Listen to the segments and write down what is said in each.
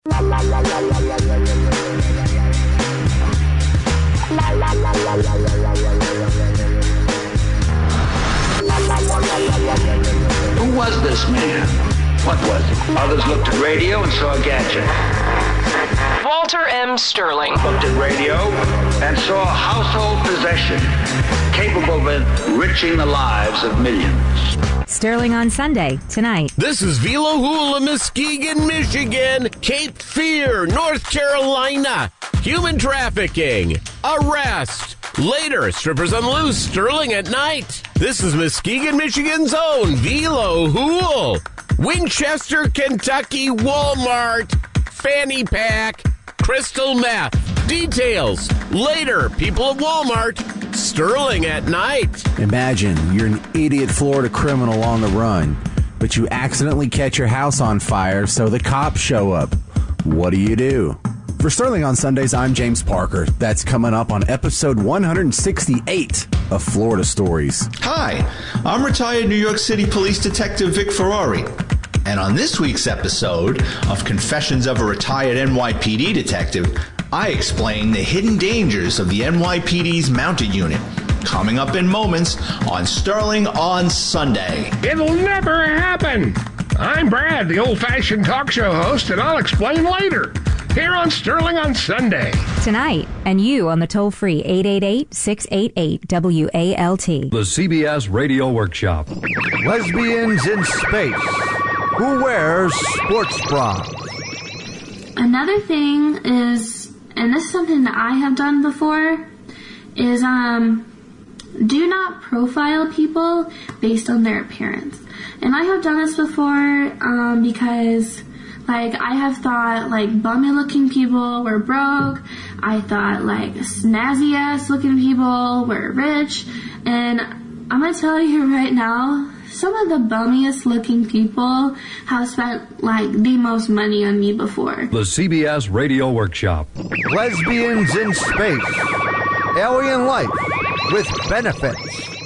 Who was this man? What was it? Others looked at radio and saw a gadget. Walter M. Sterling. Looked at radio and saw a household possession capable of enriching the lives of millions. Sterling on Sunday, tonight. This is Vila Hula, Muskegon, Michigan, Cape Fear, North Carolina. Human trafficking, arrest. Later, strippers on the loose, Sterling at night. This is Muskegon, Michigan's own Vila Hula. Winchester, Kentucky, Walmart, fanny pack, crystal meth. Details. Later, people at Walmart. Sterling at night. Imagine you're an idiot Florida criminal on the run, but you accidentally catch your house on fire, so the cops show up. What do? For Sterling on Sundays, I'm James Parker. That's coming up on episode 168 of Florida Stories. Hi, I'm retired New York City Police Detective Vic Ferrari. And on this week's episode of Confessions of a Retired NYPD Detective, I explain the hidden dangers of the NYPD's mounted unit. Coming up in moments on Sterling on Sunday. It'll never happen. I'm Brad, the old-fashioned talk show host, and I'll explain later. Here on Sterling on Sunday. Tonight, and you on the toll-free 888-688-WALT. The CBS Radio Workshop. Lesbians in space. Who wears sports bras? Another thing is, and this is something that I have done before, is do not profile people based on their appearance. And I have done this before because, like, I have thought, like, bummy-looking people were broke. I thought, like, snazzy-ass looking people were rich. And I'm going to tell you right now, some of the bummiest looking people have spent, like, the most money on me before. The CBS Radio Workshop. Lesbians in space. Alien life with benefits.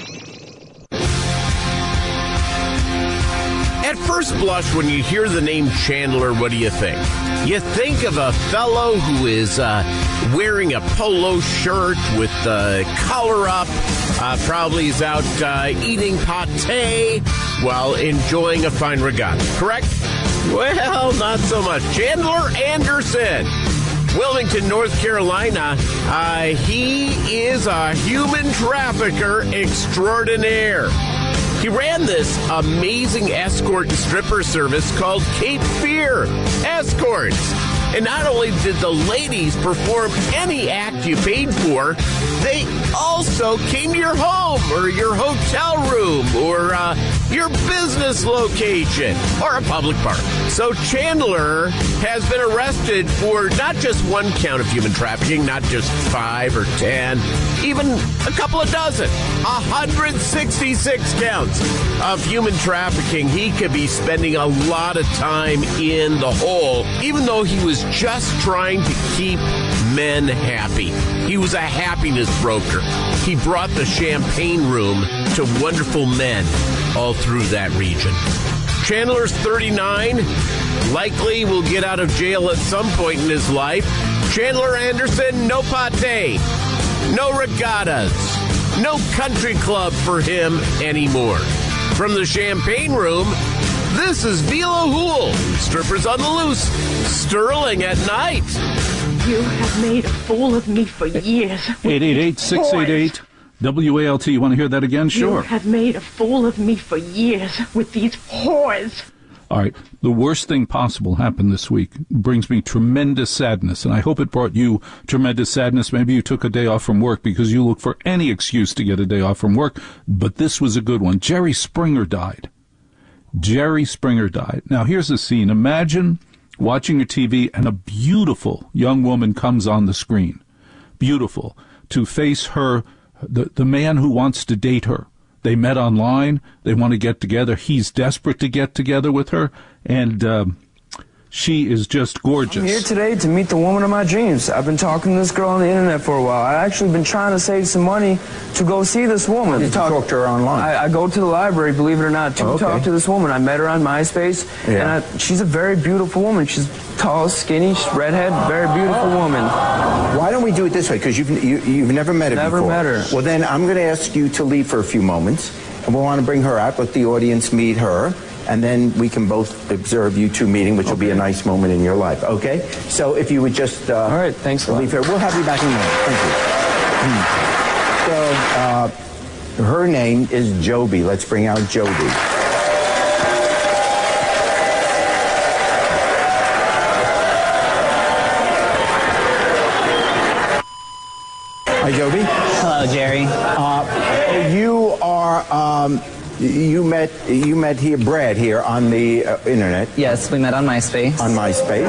At first blush, when you hear the name Chandler, what do you think? You think of a fellow who is wearing a polo shirt with the collar up, probably is out eating pate while enjoying a fine regatta, correct? Well, not so much. Chandler Anderson, Wilmington, North Carolina. He is a human trafficker extraordinaire. He ran this amazing escort and stripper service called Cape Fear Escorts. And not only did the ladies perform any act you paid for, they also came to your home or your hotel room or your business location or a public park. So Chandler has been arrested for not just one count of human trafficking, not just 5 or 10, even a couple of dozen, 166 counts of human trafficking. He could be spending a lot of time in the hole, even though he was just trying to keep men happy. He was a happiness broker. He brought the champagne room to wonderful men all through that region. Chandler's 39, likely will get out of jail at some point in his life. Chandler Anderson, no pate, no regattas, no country club for him anymore. From the champagne room, this is Vila Hula, strippers on the loose, Sterling at night. You have made a fool of me for years. 888-688-WALT. You want to hear that again? Sure. You have made a fool of me for years with these whores. All right. The worst thing possible happened this week. It brings me tremendous sadness, and I hope it brought you tremendous sadness. Maybe you took a day off from work because you look for any excuse to get a day off from work, but this was a good one. Jerry Springer died. Jerry Springer died. Now, here's the scene. Imagine watching your TV and a beautiful young woman comes on the screen. Beautiful. To face her, the man who wants to date her. They met online. They want to get together. He's desperate to get together with her. And She is just gorgeous. I'm here today to meet the woman of my dreams. I've been talking to this girl on the internet for a while. I've actually been trying to save some money to go see this woman. You talk to her online? I go to the library, believe it or not, to talk to this woman. I met her on MySpace, and she's a very beautiful woman. She's tall, skinny, redhead, very beautiful woman. Why don't we do it this way? Because you've never met her before. Never met her. Well, then I'm going to ask you to leave for a few moments, and we'll want to bring her out, let the audience meet her, and then we can both observe you two meeting, which will be a nice moment in your life, okay? So if you would just... all right, thanks a lot. Leave her. We'll have you back in a moment. Thank you. So her name is Joby. Let's bring out Joby. Hi, Joby. Hello, Jerry. You are... You met here, Brad, here on the internet. Yes, we met on MySpace. On MySpace.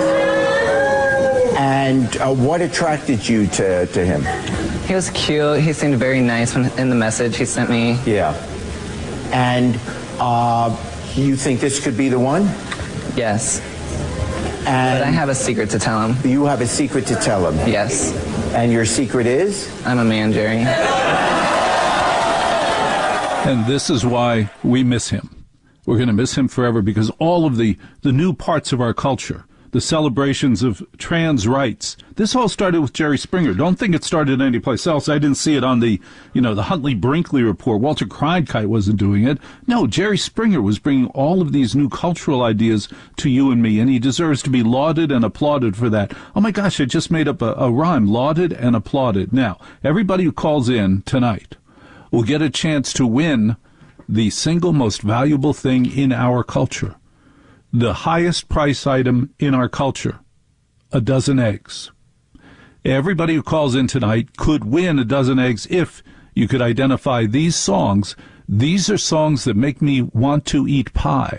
And what attracted you to him? He was cute. He seemed very nice in the message he sent me. Yeah. And you think this could be the one? Yes. And but I have a secret to tell him. You have a secret to tell him? Yes. And your secret is? I'm a man, Jerry. And this is why we miss him. We're going to miss him forever because all of the new parts of our culture, the celebrations of trans rights, this all started with Jerry Springer. Don't think it started anyplace else. I didn't see it on the Huntley-Brinkley report. Walter Cronkite wasn't doing it. No, Jerry Springer was bringing all of these new cultural ideas to you and me, and he deserves to be lauded and applauded for that. Oh, my gosh, I just made up a rhyme, lauded and applauded. Now, everybody who calls in tonight will get a chance to win the single most valuable thing in our culture, the highest price item in our culture, a dozen eggs. Everybody who calls in tonight could win a dozen eggs if you could identify these songs. These are songs that make me want to eat pie.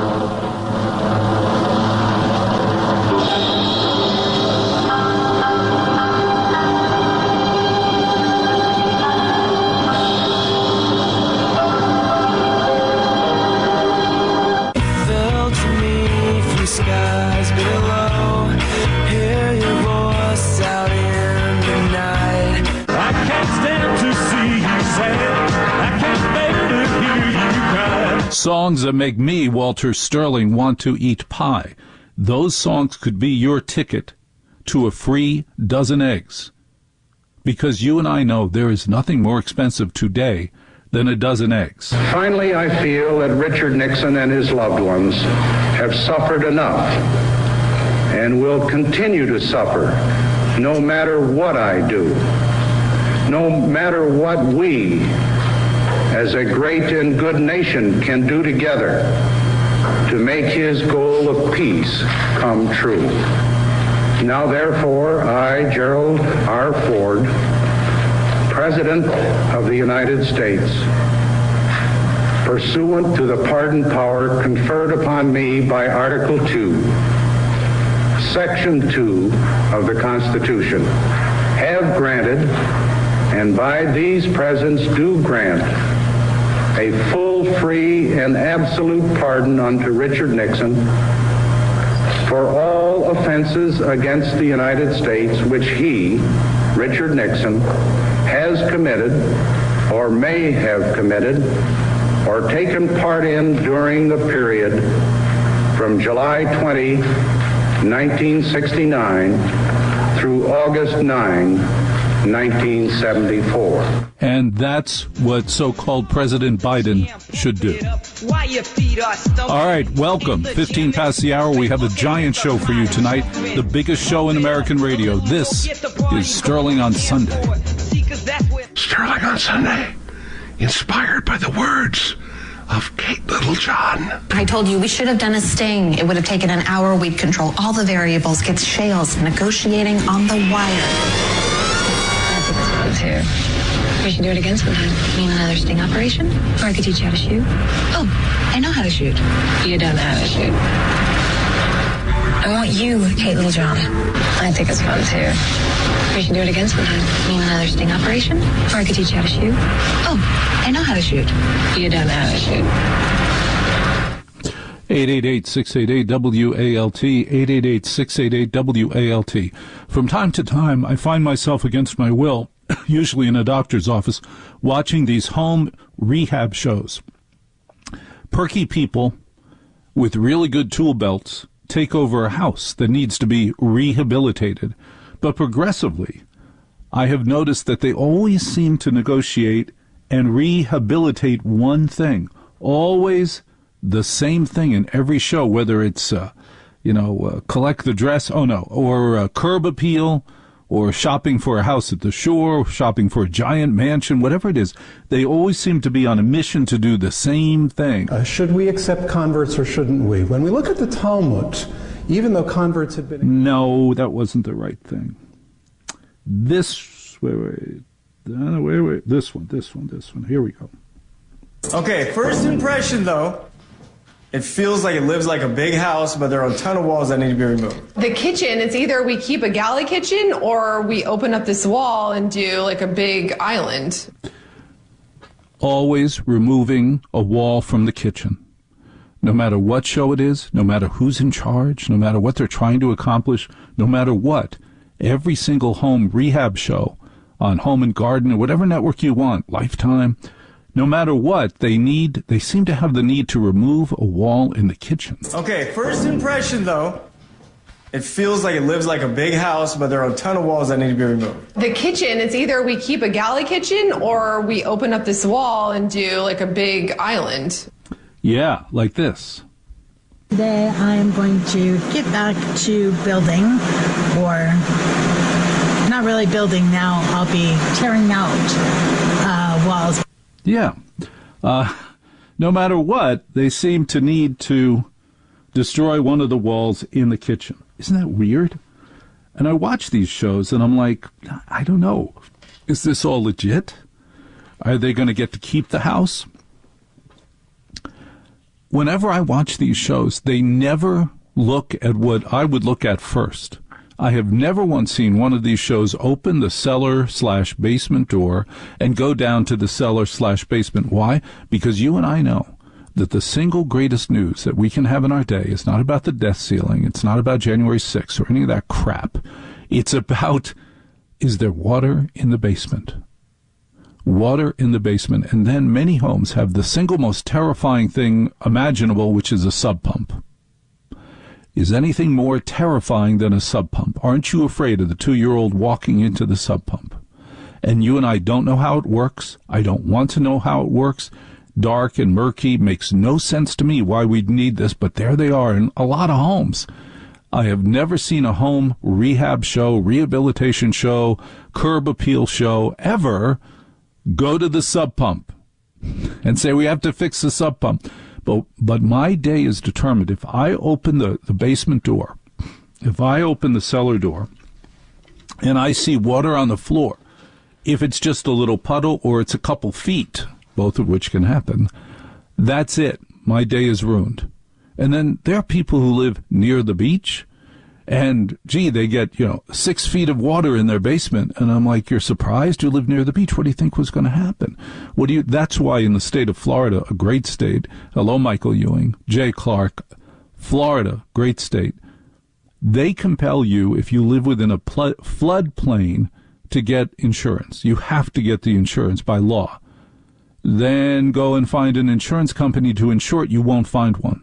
Songs that make me, Walter Sterling, want to eat pie. Those songs could be your ticket to a free dozen eggs. Because you and I know there is nothing more expensive today than a dozen eggs. Finally, I feel that Richard Nixon and his loved ones have suffered enough and will continue to suffer no matter what I do, no matter what we as a great and good nation can do together to make his goal of peace come true. Now, therefore, I, Gerald R. Ford, President of the United States, pursuant to the pardon power conferred upon me by Article 2, Section 2 of the Constitution, have granted, and by these presents do grant, a full, free, and absolute pardon unto Richard Nixon for all offenses against the United States which he, Richard Nixon, has committed or may have committed or taken part in during the period from July 20, 1969 through August 9, 1974. And that's what so-called President Biden should do. All right, welcome. 15 past the hour. We have a giant show for you tonight, the biggest show in American radio. This is Sterling on Sunday. Sterling on Sunday, inspired by the words of Kate Littlejohn. I told you we should have done a sting. It would have taken an hour. We'd control all the variables, get Shales negotiating on the wire. Too. We should do it again sometime. You mean another sting operation? Or I could teach you how to shoot. Oh, I know how to shoot. You don't know how to shoot. I want you, Kate Littlejohn. I think it's fun too. We should do it again sometime. You mean another sting operation? Or I could teach you how to shoot. Oh, I know how to shoot. You don't know how to shoot. 888-688-WALT, 888-688-WALT. From time to time, I find myself against my will, usually in a doctor's office, watching these home rehab shows. Perky people with really good tool belts take over a house that needs to be rehabilitated. But progressively, I have noticed that they always seem to negotiate and rehabilitate one thing. Always the same thing in every show, whether it's, collect the dress, or curb appeal, or shopping for a house at the shore, shopping for a giant mansion, whatever it is. They always seem to be on a mission to do the same thing. Should we accept converts or shouldn't we? When we look at the Talmud, even though converts have been... No, that wasn't the right thing. This one. Here we go. Okay, first impression, though. It feels like it lives like a big house, but there are a ton of walls that need to be removed. The kitchen, it's either we keep a galley kitchen or we open up this wall and do like a big island. Always removing a wall from the kitchen. No matter what show it is, no matter who's in charge, no matter what they're trying to accomplish, no matter what, every single home rehab show on Home and Garden or whatever network you want, Lifetime, no matter what, they seem to have the need to remove a wall in the kitchen. Okay, first impression, though. It feels like it lives like a big house, but there are a ton of walls that need to be removed. The kitchen, it's either we keep a galley kitchen or we open up this wall and do like a big island. Yeah, like this. Today I am going to get back to building, or not really building now. I'll be tearing out walls. Yeah. No matter what, they seem to need to destroy one of the walls in the kitchen. Isn't that weird? And I watch these shows and I'm like, I don't know. Is this all legit? Are they going to get to keep the house? Whenever I watch these shows, they never look at what I would look at first. I have never once seen one of these shows open the cellar/basement door and go down to the cellar/basement. Why? Because you and I know that the single greatest news that we can have in our day is not about the death ceiling. It's not about January 6th or any of that crap. It's about, is there water in the basement? Water in the basement. And then many homes have the single most terrifying thing imaginable, which is a sub pump. Is anything more terrifying than a sub pump? Aren't you afraid of the 2-year-old walking into the sub pump? And you and I don't know how it works. I don't want to know how it works. Dark and murky, makes no sense to me why we'd need this, but there they are in a lot of homes. I have never seen a home rehab show, rehabilitation show, curb appeal show ever go to the sub pump and say we have to fix the sub pump. But my day is determined. If I open the basement door, if I open the cellar door, and I see water on the floor, if it's just a little puddle or it's a couple feet, both of which can happen, that's it. My day is ruined. And then there are people who live near the beach, and, gee, they get, 6 feet of water in their basement. And I'm like, you're surprised you live near the beach? What do you think was going to happen? That's why in the state of Florida, a great state, hello, Michael Ewing, Jay Clark, Florida, great state, they compel you, if you live within a floodplain, to get insurance. You have to get the insurance by law. Then go and find an insurance company to insure it. You won't find one.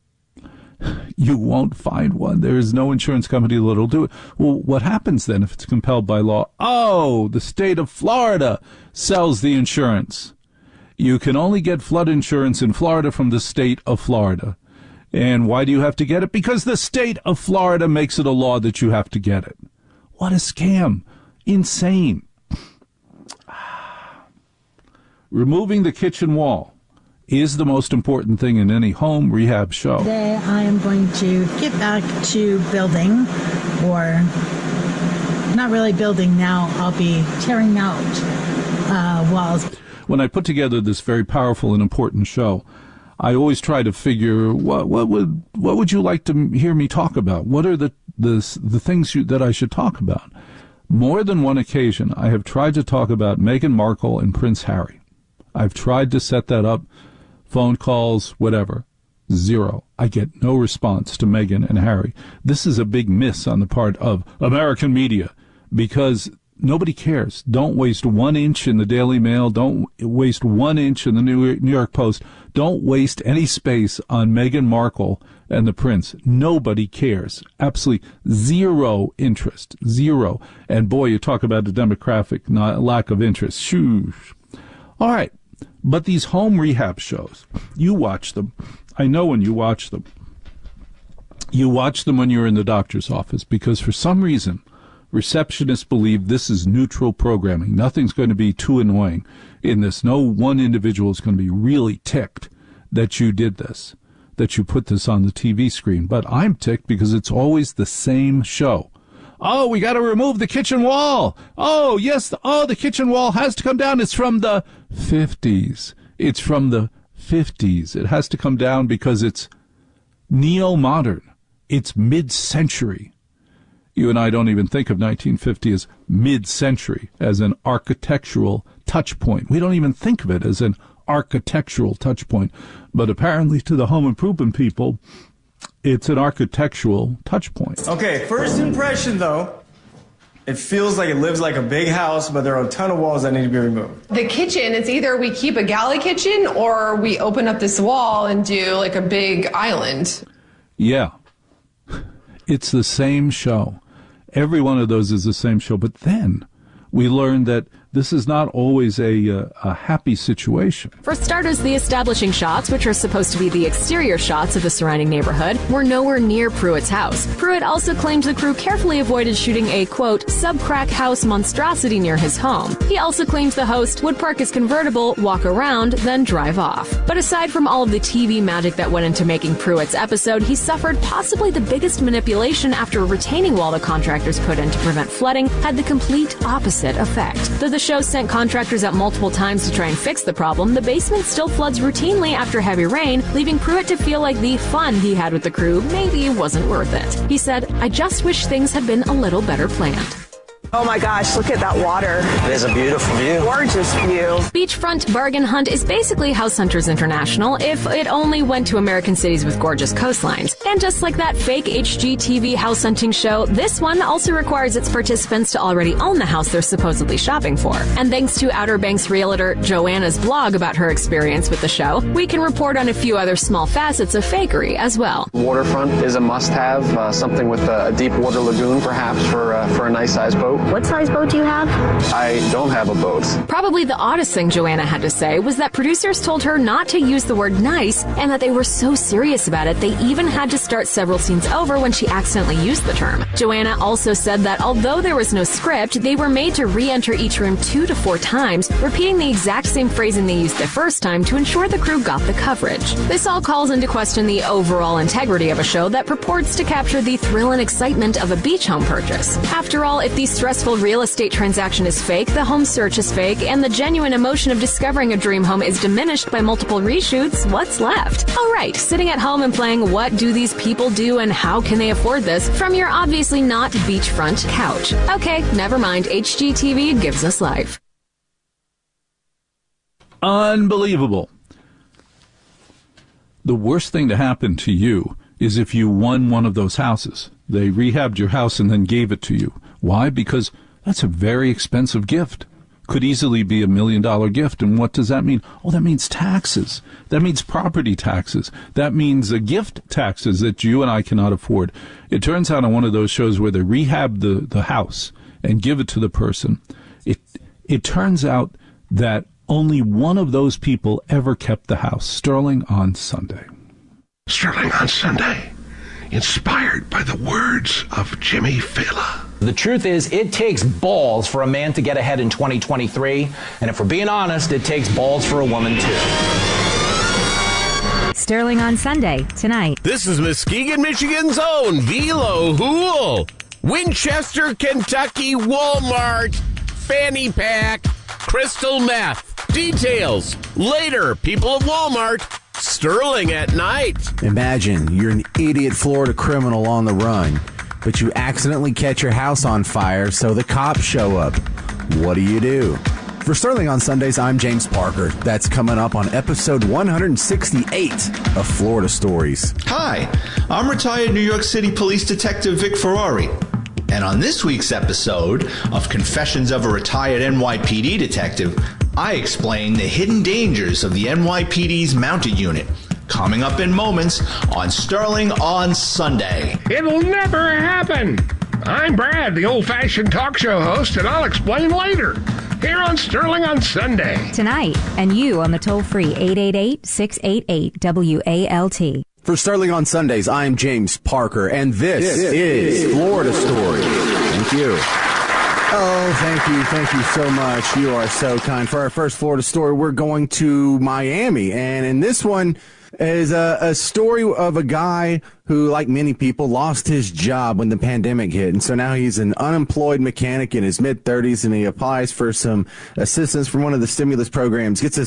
You won't find one. There is no insurance company that will do it. Well, what happens then if it's compelled by law? Oh, the state of Florida sells the insurance. You can only get flood insurance in Florida from the state of Florida. And why do you have to get it? Because the state of Florida makes it a law that you have to get it. What a scam. Insane. Removing the kitchen wall is the most important thing in any home rehab show. Today I am going to get back to building, or not really building now. I'll be tearing out walls. When I put together this very powerful and important show, I always try to figure what would you like to hear me talk about? What are the things that I should talk about? More than one occasion, I have tried to talk about Meghan Markle and Prince Harry. I've tried to set that up, phone calls, whatever. Zero. I get no response to Meghan and Harry. This is a big miss on the part of American media because nobody cares. Don't waste 1 inch in the Daily Mail. Don't waste 1 inch in the New York Post. Don't waste any space on Meghan Markle and the prince. Nobody cares. Absolutely zero interest. Zero. And boy, you talk about the demographic lack of interest. Shoo. All right. But these home rehab shows, you watch them. I know when you watch them. You watch them when you're in the doctor's office because for some reason, receptionists believe this is neutral programming. Nothing's going to be too annoying in this. No one individual is going to be really ticked that you did this, that you put this on the TV screen. But I'm ticked because it's always the same show. Oh, we got to remove the kitchen wall. Oh, yes. The kitchen wall has to come down. It's from the 50s. It's from the 50s. It has to come down because it's neo-modern. It's mid-century. You and I don't even think of 1950 as mid-century, as an architectural touch point. We don't even think of it as an architectural touch point. But apparently to the home improvement people, it's an architectural touch point. Okay, first impression, though. It feels like it lives like a big house, but there are a ton of walls that need to be removed. The kitchen, it's either we keep a galley kitchen or we open up this wall and do like a big island. Yeah. It's the same show. Every one of those is the same show. But then we learned that this is not always a happy situation. For starters, the establishing shots, which are supposed to be the exterior shots of the surrounding neighborhood, were nowhere near Pruitt's house. Pruitt also claimed the crew carefully avoided shooting a, quote, sub-crack house monstrosity near his home. He also claims the host would park his convertible, walk around, then drive off. But aside from all of the TV magic that went into making Pruitt's episode, he suffered possibly the biggest manipulation after a retaining wall the contractors put in to prevent flooding had the complete opposite effect. Though the show sent contractors out multiple times to try and fix the problem, the basement still floods routinely after heavy rain, leaving Pruitt to feel like the fun he had with the crew maybe wasn't worth it. He said, "I just wish things had been a little better planned." Oh my gosh, look at that water. It is a beautiful view. Gorgeous view. Beachfront Bargain Hunt is basically House Hunters International if it only went to American cities with gorgeous coastlines. And just like that fake HGTV house hunting show, this one also requires its participants to already own the house they're supposedly shopping for. And thanks to Outer Banks realtor Joanna's blog about her experience with the show, we can report on a few other small facets of fakery as well. Waterfront is a must-have, something with a deep water lagoon perhaps for a nice-sized boat. What size boat do you have? I don't have a boat. Probably the oddest thing Joanna had to say was that producers told her not to use the word nice and that they were so serious about it they even had to start several scenes over when she accidentally used the term. Joanna also said that although there was no script, they were made to re-enter each room 2 to 4 times, repeating the exact same phrasing they used the first time to ensure the crew got the coverage. This all calls into question the overall integrity of a show that purports to capture the thrill and excitement of a beach home purchase. After all, if the stressful real estate transaction is fake, the home search is fake, and the genuine emotion of discovering a dream home is diminished by multiple reshoots, what's left? All right, sitting at home and playing What Do These People Do and How Can They Afford This from your obviously not beachfront couch. Okay, never mind. HGTV gives us life. Unbelievable. The worst thing to happen to you is if you won one of those houses. They rehabbed your house and then gave it to you. Why? Because that's a very expensive gift. Could easily be $1 million gift. And what does that mean? Oh, that means taxes. That means property taxes. That means gift taxes that you and I cannot afford. It turns out on one of those shows where they rehab the house and give it to the person, it turns out that only one of those people ever kept the house. Sterling on Sunday. Sterling on Sunday, inspired by the words of Jimmy Fallon. The truth is, it takes balls for a man to get ahead in 2023. And if we're being honest, it takes balls for a woman, too. Sterling on Sunday, tonight. This is Muskegon, Michigan's own Velo Hool. Winchester, Kentucky, Walmart, fanny pack, crystal meth. Details later, people of Walmart. Sterling at night. Imagine you're an idiot Florida criminal on the run, but you accidentally catch your house on fire, so the cops show up. What do you do? For Sterling on Sundays, I'm James Parker. That's coming up on episode 168 of Florida Stories. Hi, I'm retired New York City Police Detective Vic Ferrari. And on this week's episode of Confessions of a Retired NYPD Detective, I explain the hidden dangers of the NYPD's mounted unit. Coming up in moments on Sterling on Sunday. It'll never happen. I'm Brad, the old-fashioned talk show host, and I'll explain later. Here on Sterling on Sunday. Tonight, and you on the toll-free 888-688-WALT. For Sterling on Sundays, I'm James Parker, and this is Florida Story. Thank you. Oh, thank you so much. You are so kind. For our first Florida story, we're going to Miami, and in this one is a story of a guy who, like many people, lost his job when the pandemic hit. And so now he's an unemployed mechanic in his mid-30s, and he applies for some assistance from one of the stimulus programs, gets a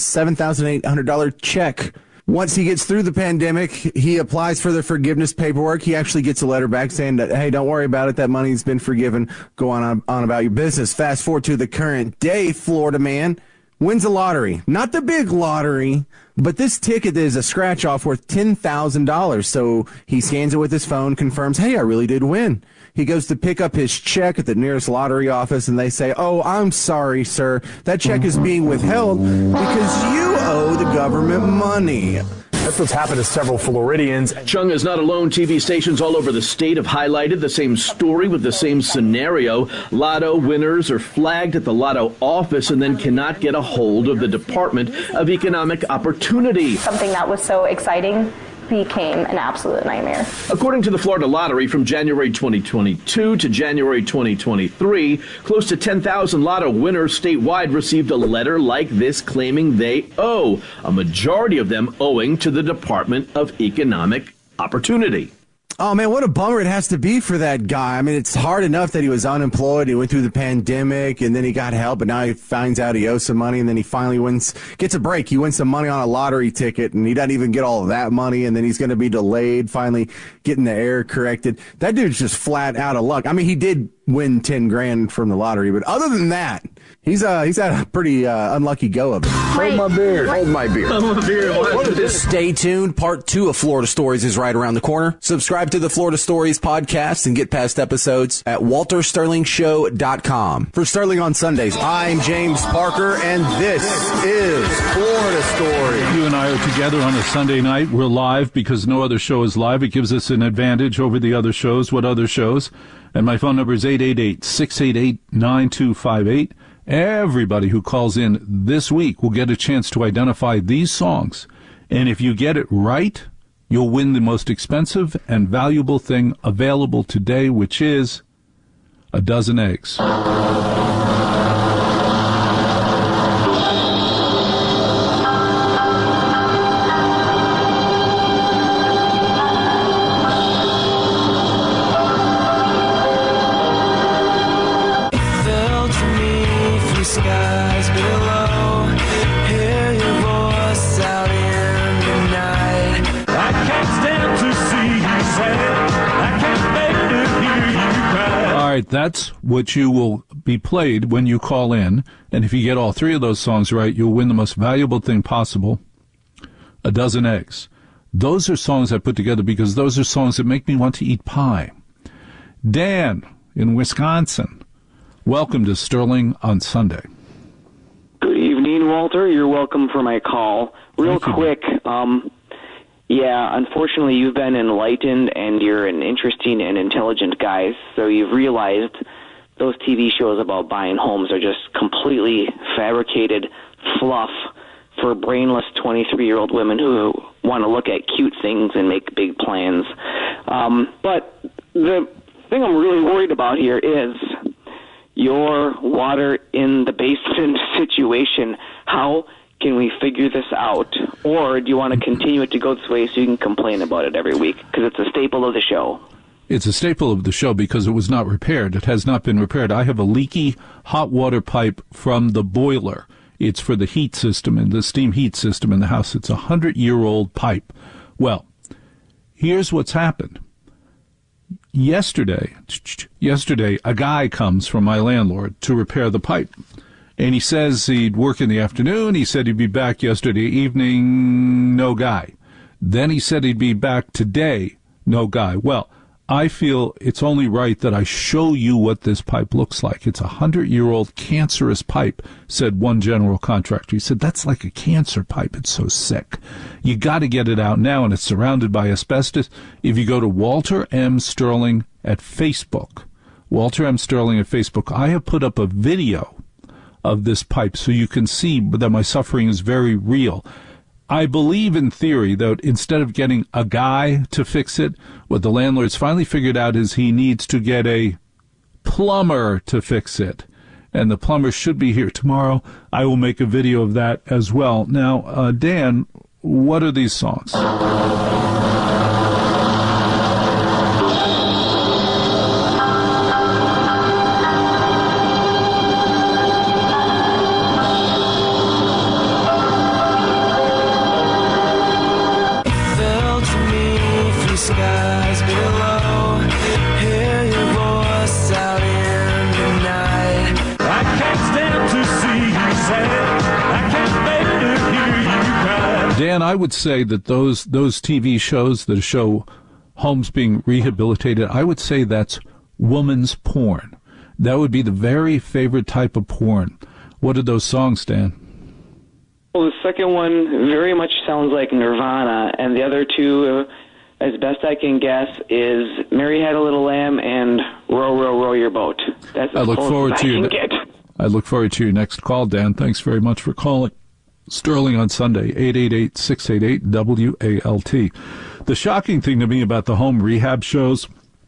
$7,800 check. Once he gets through the pandemic, he applies for the forgiveness paperwork. He actually gets a letter back saying that, hey, don't worry about it. That money's been forgiven. Go on about your business. Fast forward to the current day, Florida man wins a lottery. Not the big lottery, but this ticket is a scratch-off worth $10,000. So he scans it with his phone, confirms, hey, I really did win. He goes to pick up his check at the nearest lottery office, and they say, oh, I'm sorry, sir. That check is being withheld because you owe the government money. That's what's happened to several Floridians. Chung is not alone. TV stations all over the state have highlighted the same story with the same scenario. Lotto winners are flagged at the Lotto office and then cannot get a hold of the Department of Economic Opportunity. Something that was so exciting became an absolute nightmare. According to the Florida Lottery, from January 2022 to January 2023, close to 10,000 Lotto winners statewide received a letter like this claiming they owe, a majority of them owing to the Department of Economic Opportunity. Oh, man, what a bummer it has to be for that guy. I mean, it's hard enough that he was unemployed. He went through the pandemic, and then he got help, but now he finds out he owes some money, and then he finally gets a break. He wins some money on a lottery ticket, and he doesn't even get all of that money, and then he's going to be delayed, finally getting the error corrected. That dude's just flat out of luck. I mean, he did win 10 grand from the lottery, but other than that, he's had a pretty unlucky go of it. Hold my beer. Hold my beer. Hold my beer. Stay tuned. Part 2 of Florida Stories is right around the corner. Subscribe to the Florida Stories podcast and get past episodes at waltersterlingshow.com. For Sterling on Sundays, I'm James Parker, and this is Florida Stories. You and I are together on a Sunday night. We're live because no other show is live. It gives us an advantage over the other shows. What other shows? And my phone number is 888-688-9258. Everybody who calls in this week will get a chance to identify these songs. And if you get it right, you'll win the most expensive and valuable thing available today, which is a dozen eggs. That's what you will be played when you call in. And if you get all 3 of those songs right, you'll win the most valuable thing possible, a dozen eggs. Those are songs I put together because those are songs that make me want to eat pie. Dan in Wisconsin, welcome to Sterling on Sunday. Good evening, Walter. You're welcome for my call. Real quick, yeah, unfortunately, you've been enlightened, and you're an interesting and intelligent guy, so you've realized those TV shows about buying homes are just completely fabricated fluff for brainless 23-year-old women who want to look at cute things and make big plans. But the thing I'm really worried about here is your water in the basement situation. How can we figure this out? Or do you want to continue it to go this way so you can complain about it every week? Because it's a staple of the show. It's a staple of the show because it was not repaired. It has not been repaired. I have a leaky hot water pipe from the boiler. It's for the heat system and the steam heat system in the house. It's a 100-year-old pipe. Well, here's what's happened. Yesterday, a guy comes from my landlord to repair the pipe. And he says he'd work in the afternoon. He said he'd be back yesterday evening. No guy. Then he said he'd be back today. No guy. Well, I feel it's only right that I show you what this pipe looks like. It's a 100-year-old cancerous pipe, said one general contractor. He said, that's like a cancer pipe. It's so sick. You got to get it out now, and it's surrounded by asbestos. If you go to Walter M. Sterling at Facebook, Walter M. Sterling at Facebook, I have put up a video of this pipe so you can see that my suffering is very real. I believe in theory that instead of getting a guy to fix it, what the landlord's finally figured out is he needs to get a plumber to fix it. And the plumber should be here tomorrow. I will make a video of that as well. Now, Dan, what are these songs? Dan, I would say that those TV shows that show homes being rehabilitated, I would say that's woman's porn. That would be the very favorite type of porn. What are those songs, Dan? Well, the second one very much sounds like Nirvana, and the other two, as best I can guess, is Mary Had a Little Lamb and Row, Row, Row Your Boat. That's as close as I can get. I look forward to your next call, Dan. Thanks very much for calling. Sterling on Sunday, 888-688-WALT. The shocking thing to me about the home rehab shows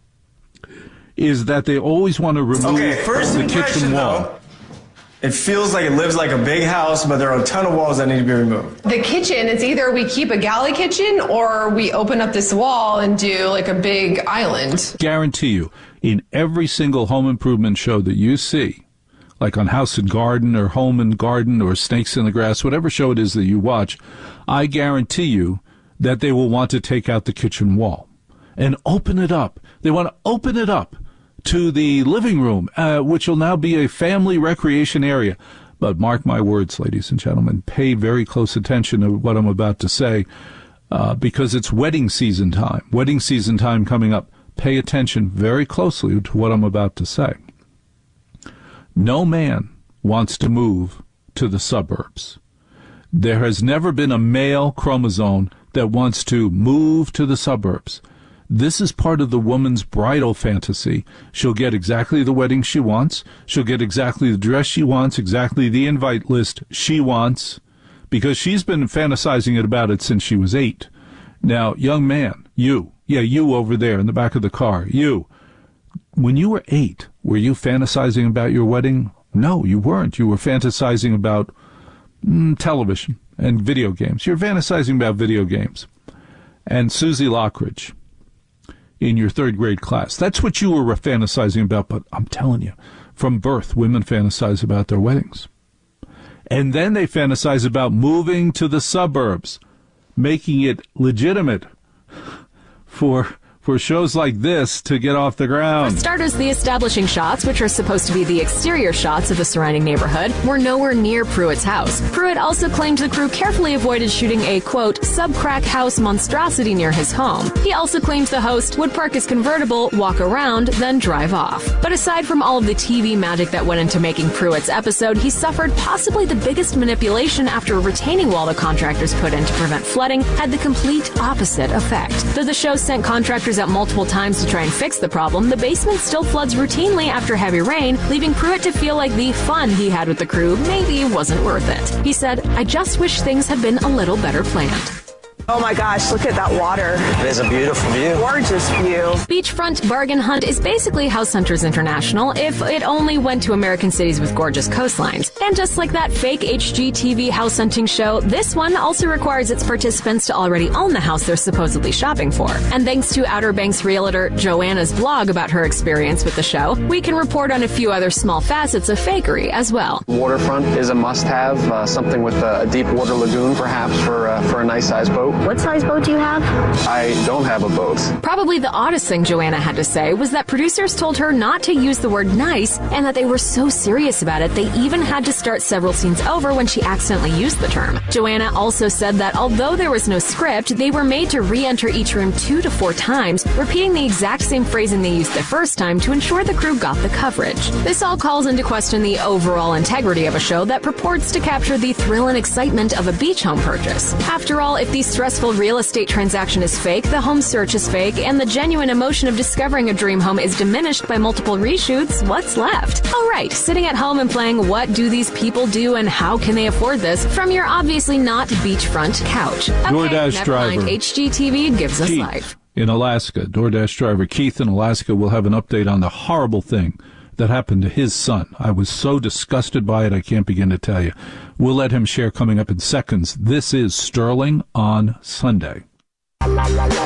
is that they always want to remove the kitchen wall. Though, it feels like it lives like a big house, but there are a ton of walls that need to be removed. The kitchen, it's either we keep a galley kitchen or we open up this wall and do like a big island. Guarantee you, in every single home improvement show that you see, like on House and Garden or Home and Garden or Snakes in the Grass, whatever show it is that you watch, I guarantee you that they will want to take out the kitchen wall and open it up. They want to open it up to the living room, which will now be a family recreation area. But mark my words, ladies and gentlemen, pay very close attention to what I'm about to say, because it's wedding season time. Wedding season time coming up. Pay attention very closely to what I'm about to say. No man wants to move to the suburbs. There has never been a male chromosome that wants to move to the suburbs. This is part of the woman's bridal fantasy. She'll get exactly the wedding she wants. She'll get exactly the dress she wants, exactly the invite list she wants, because she's been fantasizing about it since she was 8. Now, young man, you over there in the back of the car, when you were 8, were you fantasizing about your wedding? No, you weren't. You were fantasizing about television and video games. You're fantasizing about video games. And Susie Lockridge, in your 3rd grade class, that's what you were fantasizing about. But I'm telling you, from birth, women fantasize about their weddings. And then they fantasize about moving to the suburbs, making it legitimate for shows like this to get off the ground. For starters, the establishing shots, which are supposed to be the exterior shots of the surrounding neighborhood, were nowhere near Pruitt's house. Pruitt also claimed the crew carefully avoided shooting a, quote, sub-crack house monstrosity near his home. He also claims the host would park his convertible, walk around, then drive off. But aside from all of the TV magic that went into making Pruitt's episode, he suffered possibly the biggest manipulation after a retaining wall the contractors put in to prevent flooding had the complete opposite effect. Though the show sent contractors out multiple times to try and fix the problem, the basement still floods routinely after heavy rain, leaving Pruitt to feel like the fun he had with the crew maybe wasn't worth it. He said, "I just wish things had been a little better planned." Oh my gosh, look at that water. It is a beautiful view. Gorgeous view. Beachfront Bargain Hunt is basically House Hunters International if it only went to American cities with gorgeous coastlines. And just like that fake HGTV house hunting show, this one also requires its participants to already own the house they're supposedly shopping for. And thanks to Outer Banks realtor Joanna's blog about her experience with the show, we can report on a few other small facets of fakery as well. Waterfront is a must-have, something with a deep water lagoon perhaps for a nice-sized boat. What size boat do you have? I don't have a boat. Probably the oddest thing Joanna had to say was that producers told her not to use the word nice and that they were so serious about it they even had to start several scenes over when she accidentally used the term. Joanna also said that although there was no script, they were made to re-enter each room 2 to 4 times, repeating the exact same phrasing they used the first time to ensure the crew got the coverage. This all calls into question the overall integrity of a show that purports to capture the thrill and excitement of a beach home purchase. After all, if the stressful real estate transaction is fake, the home search is fake, and the genuine emotion of discovering a dream home is diminished by multiple reshoots, what's left? Oh right, sitting at home and playing What Do These People Do and How Can They Afford This from your obviously not beachfront couch. Okay, DoorDash never driver mind, HGTV gives us Keith life. in Alaska. DoorDash driver Keith in Alaska will have an update on the horrible thing that happened to his son. I was so disgusted by it, I can't begin to tell you. We'll let him share coming up in seconds. This is Sterling on Sunday. Who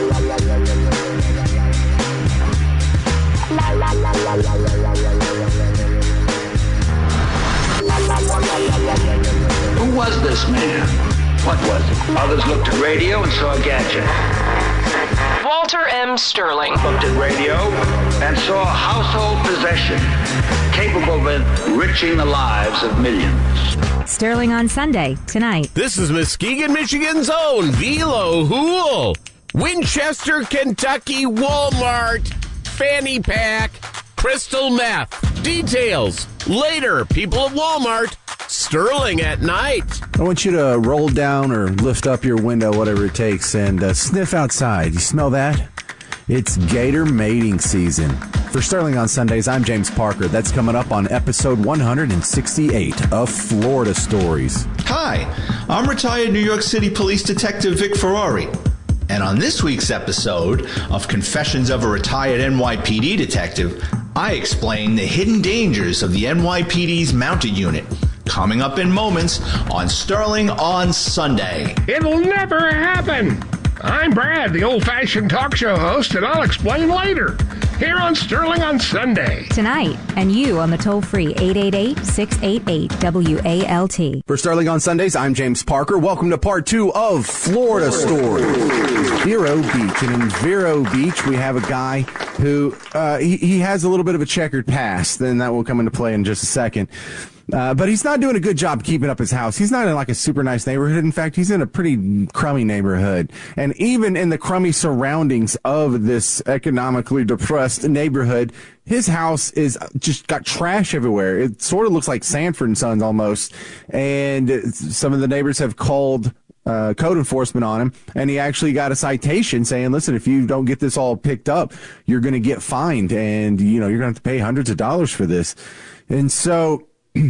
was this man? What was it? Others looked at radio and saw a gadget. Walter M. Sterling. Looked at radio and saw a household possession capable of enriching the lives of millions. Sterling on Sunday, tonight. This is Muskegon, Michigan's own Velo Hool. Winchester, Kentucky, Walmart, fanny pack, crystal meth. Details later. People of Walmart. Sterling at night. I want you to roll down or lift up your window, whatever it takes, and sniff outside. You smell that? It's gator mating season. For Sterling on Sundays, I'm James Parker. That's coming up on episode 168 of Florida Stories. Hi, I'm retired New York City Police Detective Vic Ferrari. And on this week's episode of Confessions of a Retired NYPD Detective, I explain the hidden dangers of the NYPD's mounted unit. Coming up in moments on Sterling on Sunday. It'll never happen. I'm Brad, the old-fashioned talk show host, and I'll explain later. Here on Sterling on Sunday. Tonight, and you on the toll-free 888-688-WALT. For Sterling on Sundays, I'm James Parker. Welcome to part 2 of Florida Stories. Vero Beach. And in Vero Beach, we have a guy who, he has a little bit of a checkered past, and that will come into play in just a second. But he's not doing a good job keeping up his house. He's not in like a super nice neighborhood. In fact, he's in a pretty crummy neighborhood. And even in the crummy surroundings of this economically depressed neighborhood, his house is just got trash everywhere. It sort of looks like Sanford & Sons almost. And some of the neighbors have called code enforcement on him, and he actually got a citation saying, listen, if you don't get this all picked up, you're going to get fined, and you're going to have to pay hundreds of dollars for this. And so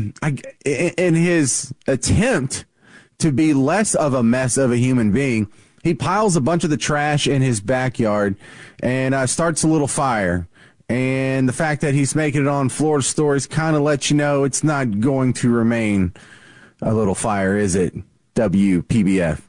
in his attempt to be less of a mess of a human being, he piles a bunch of the trash in his backyard and starts a little fire. And the fact that he's making it on Florida Stories kind of lets you know it's not going to remain a little fire, is it? WPBF.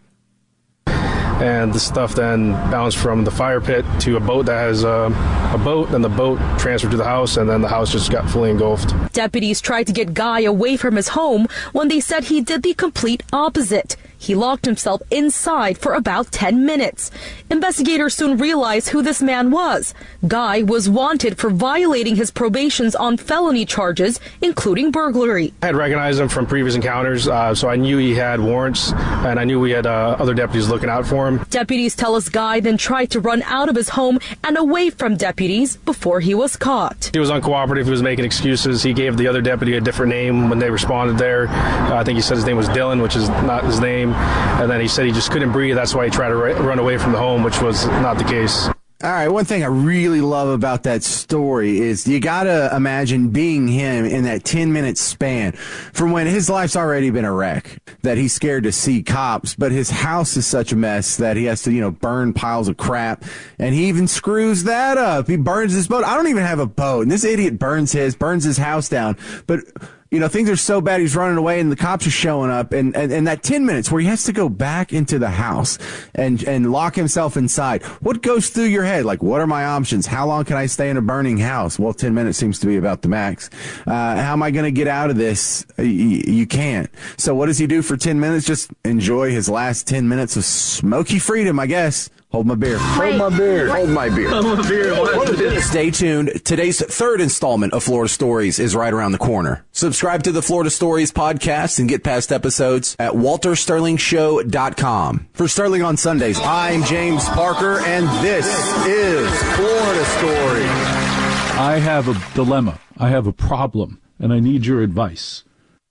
And the stuff then bounced from the fire pit to a boat that has a boat, then the boat transferred to the house, and then the house just got fully engulfed. Deputies tried to get Guy away from his home when they said he did the complete opposite. He locked himself inside for about 10 minutes. Investigators soon realized who this man was. Guy was wanted for violating his probations on felony charges, including burglary. I had recognized him from previous encounters, so I knew he had warrants, and I knew we had other deputies looking out for him. Deputies tell us Guy then tried to run out of his home and away from deputies before he was caught. He was uncooperative. He was making excuses. He gave the other deputy a different name when they responded there. I think he said his name was Dylan, which is not his name. And then he said he just couldn't breathe. That's why he tried to run away from the home, which was not the case. All right, one thing I really love about that story is you got to imagine being him in that 10-minute span from when his life's already been a wreck, that he's scared to see cops, but his house is such a mess that he has to, burn piles of crap, and he even screws that up. He burns his boat. I don't even have a boat, and this idiot burns his house down. But Things are so bad he's running away and the cops are showing up. And that 10 minutes where he has to go back into the house and lock himself inside. What goes through your head? Like, what are my options? How long can I stay in a burning house? Well, 10 minutes seems to be about the max. How am I going to get out of this? You can't. So what does he do for 10 minutes? Just enjoy his last 10 minutes of smoky freedom, I guess. Hold my beer. Hold my beer. Hold my beer. Hold my beer. Stay tuned. Today's third installment of Florida Stories is right around the corner. Subscribe to the Florida Stories podcast and get past episodes at waltersterlingshow.com. For Sterling on Sundays, I'm James Parker, and this is Florida Stories. I have a dilemma. I have a problem, and I need your advice.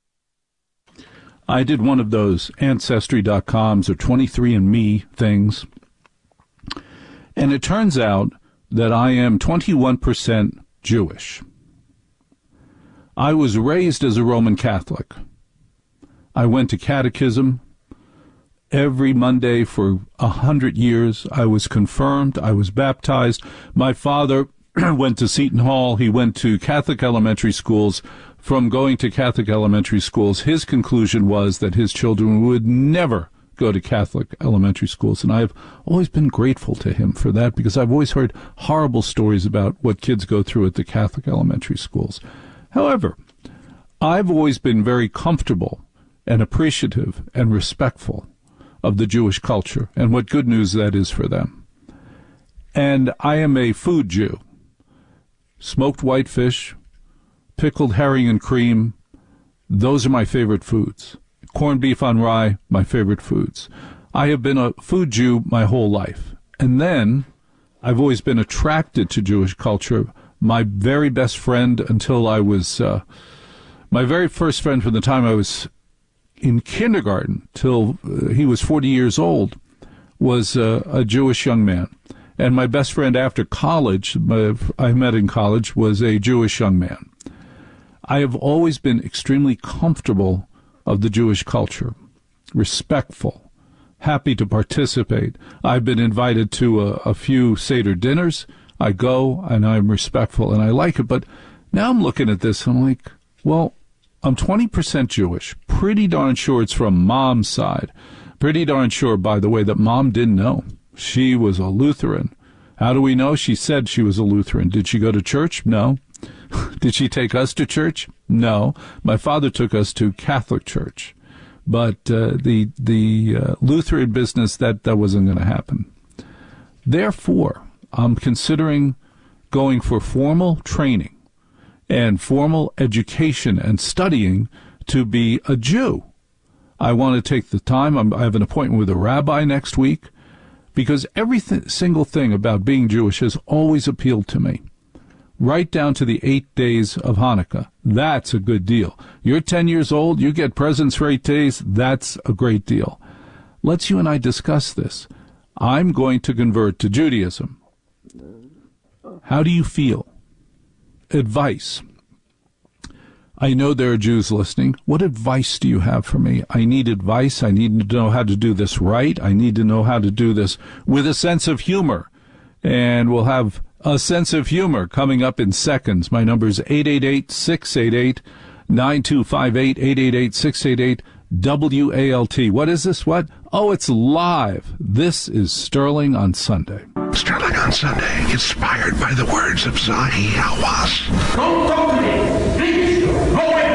I did one of those Ancestry.coms or 23andMe things, and it turns out that I am 21% Jewish. I was raised as a Roman Catholic. I went to catechism every Monday for 100 years. I was confirmed. I was baptized. My father went to Seton Hall. He went to Catholic elementary schools. From going to Catholic elementary schools, his conclusion was that his children would never go to Catholic elementary schools, and I've always been grateful to him for that, because I've always heard horrible stories about what kids go through at the Catholic elementary schools. However, I've always been very comfortable and appreciative and respectful of the Jewish culture and what good news that is for them. And I am a food Jew. Smoked whitefish, pickled herring and cream, those are my favorite foods. Corned beef on rye, my favorite foods. I have been a food Jew my whole life. And then I've always been attracted to Jewish culture. My very best friend until I was, my very first friend from the time I was in kindergarten till he was 40 years old was a Jewish young man. And my best friend after college, I met in college, was a Jewish young man. I have always been extremely comfortable of the Jewish culture, respectful, happy to participate. I've been invited to a few Seder dinners. I go, and I'm respectful, and I like it. But now I'm looking at this, and I'm like, well, I'm 20% Jewish. Pretty darn sure it's from Mom's side. Pretty darn sure, by the way, that Mom didn't know. She was a Lutheran. How do we know? She said she was a Lutheran. Did she go to church? No. Did she take us to church? No. My father took us to Catholic church. But the Lutheran business, that wasn't going to happen. Therefore, I'm considering going for formal training and formal education and studying to be a Jew. I want to take the time. I have an appointment with a rabbi next week, because every single thing about being Jewish has always appealed to me. Right down to the 8 days of Hanukkah. That's a good deal. You're 10 years old, you get presents for 8 days, that's a great deal. Let's you and I discuss this. I'm going to convert to Judaism. How do you feel? Advice. I know there are Jews listening. What advice do you have for me? I need advice. I need to know how to do this right. I need to know how to do this with a sense of humor. And we'll have a sense of humor coming up in seconds. My number is 888-688-9258, 888-688-WALT. What is this? What? Oh, it's live. This is Sterling on Sunday. Sterling on Sunday, inspired by the words of Zahi Hawass. Don't talk to me! Please, go away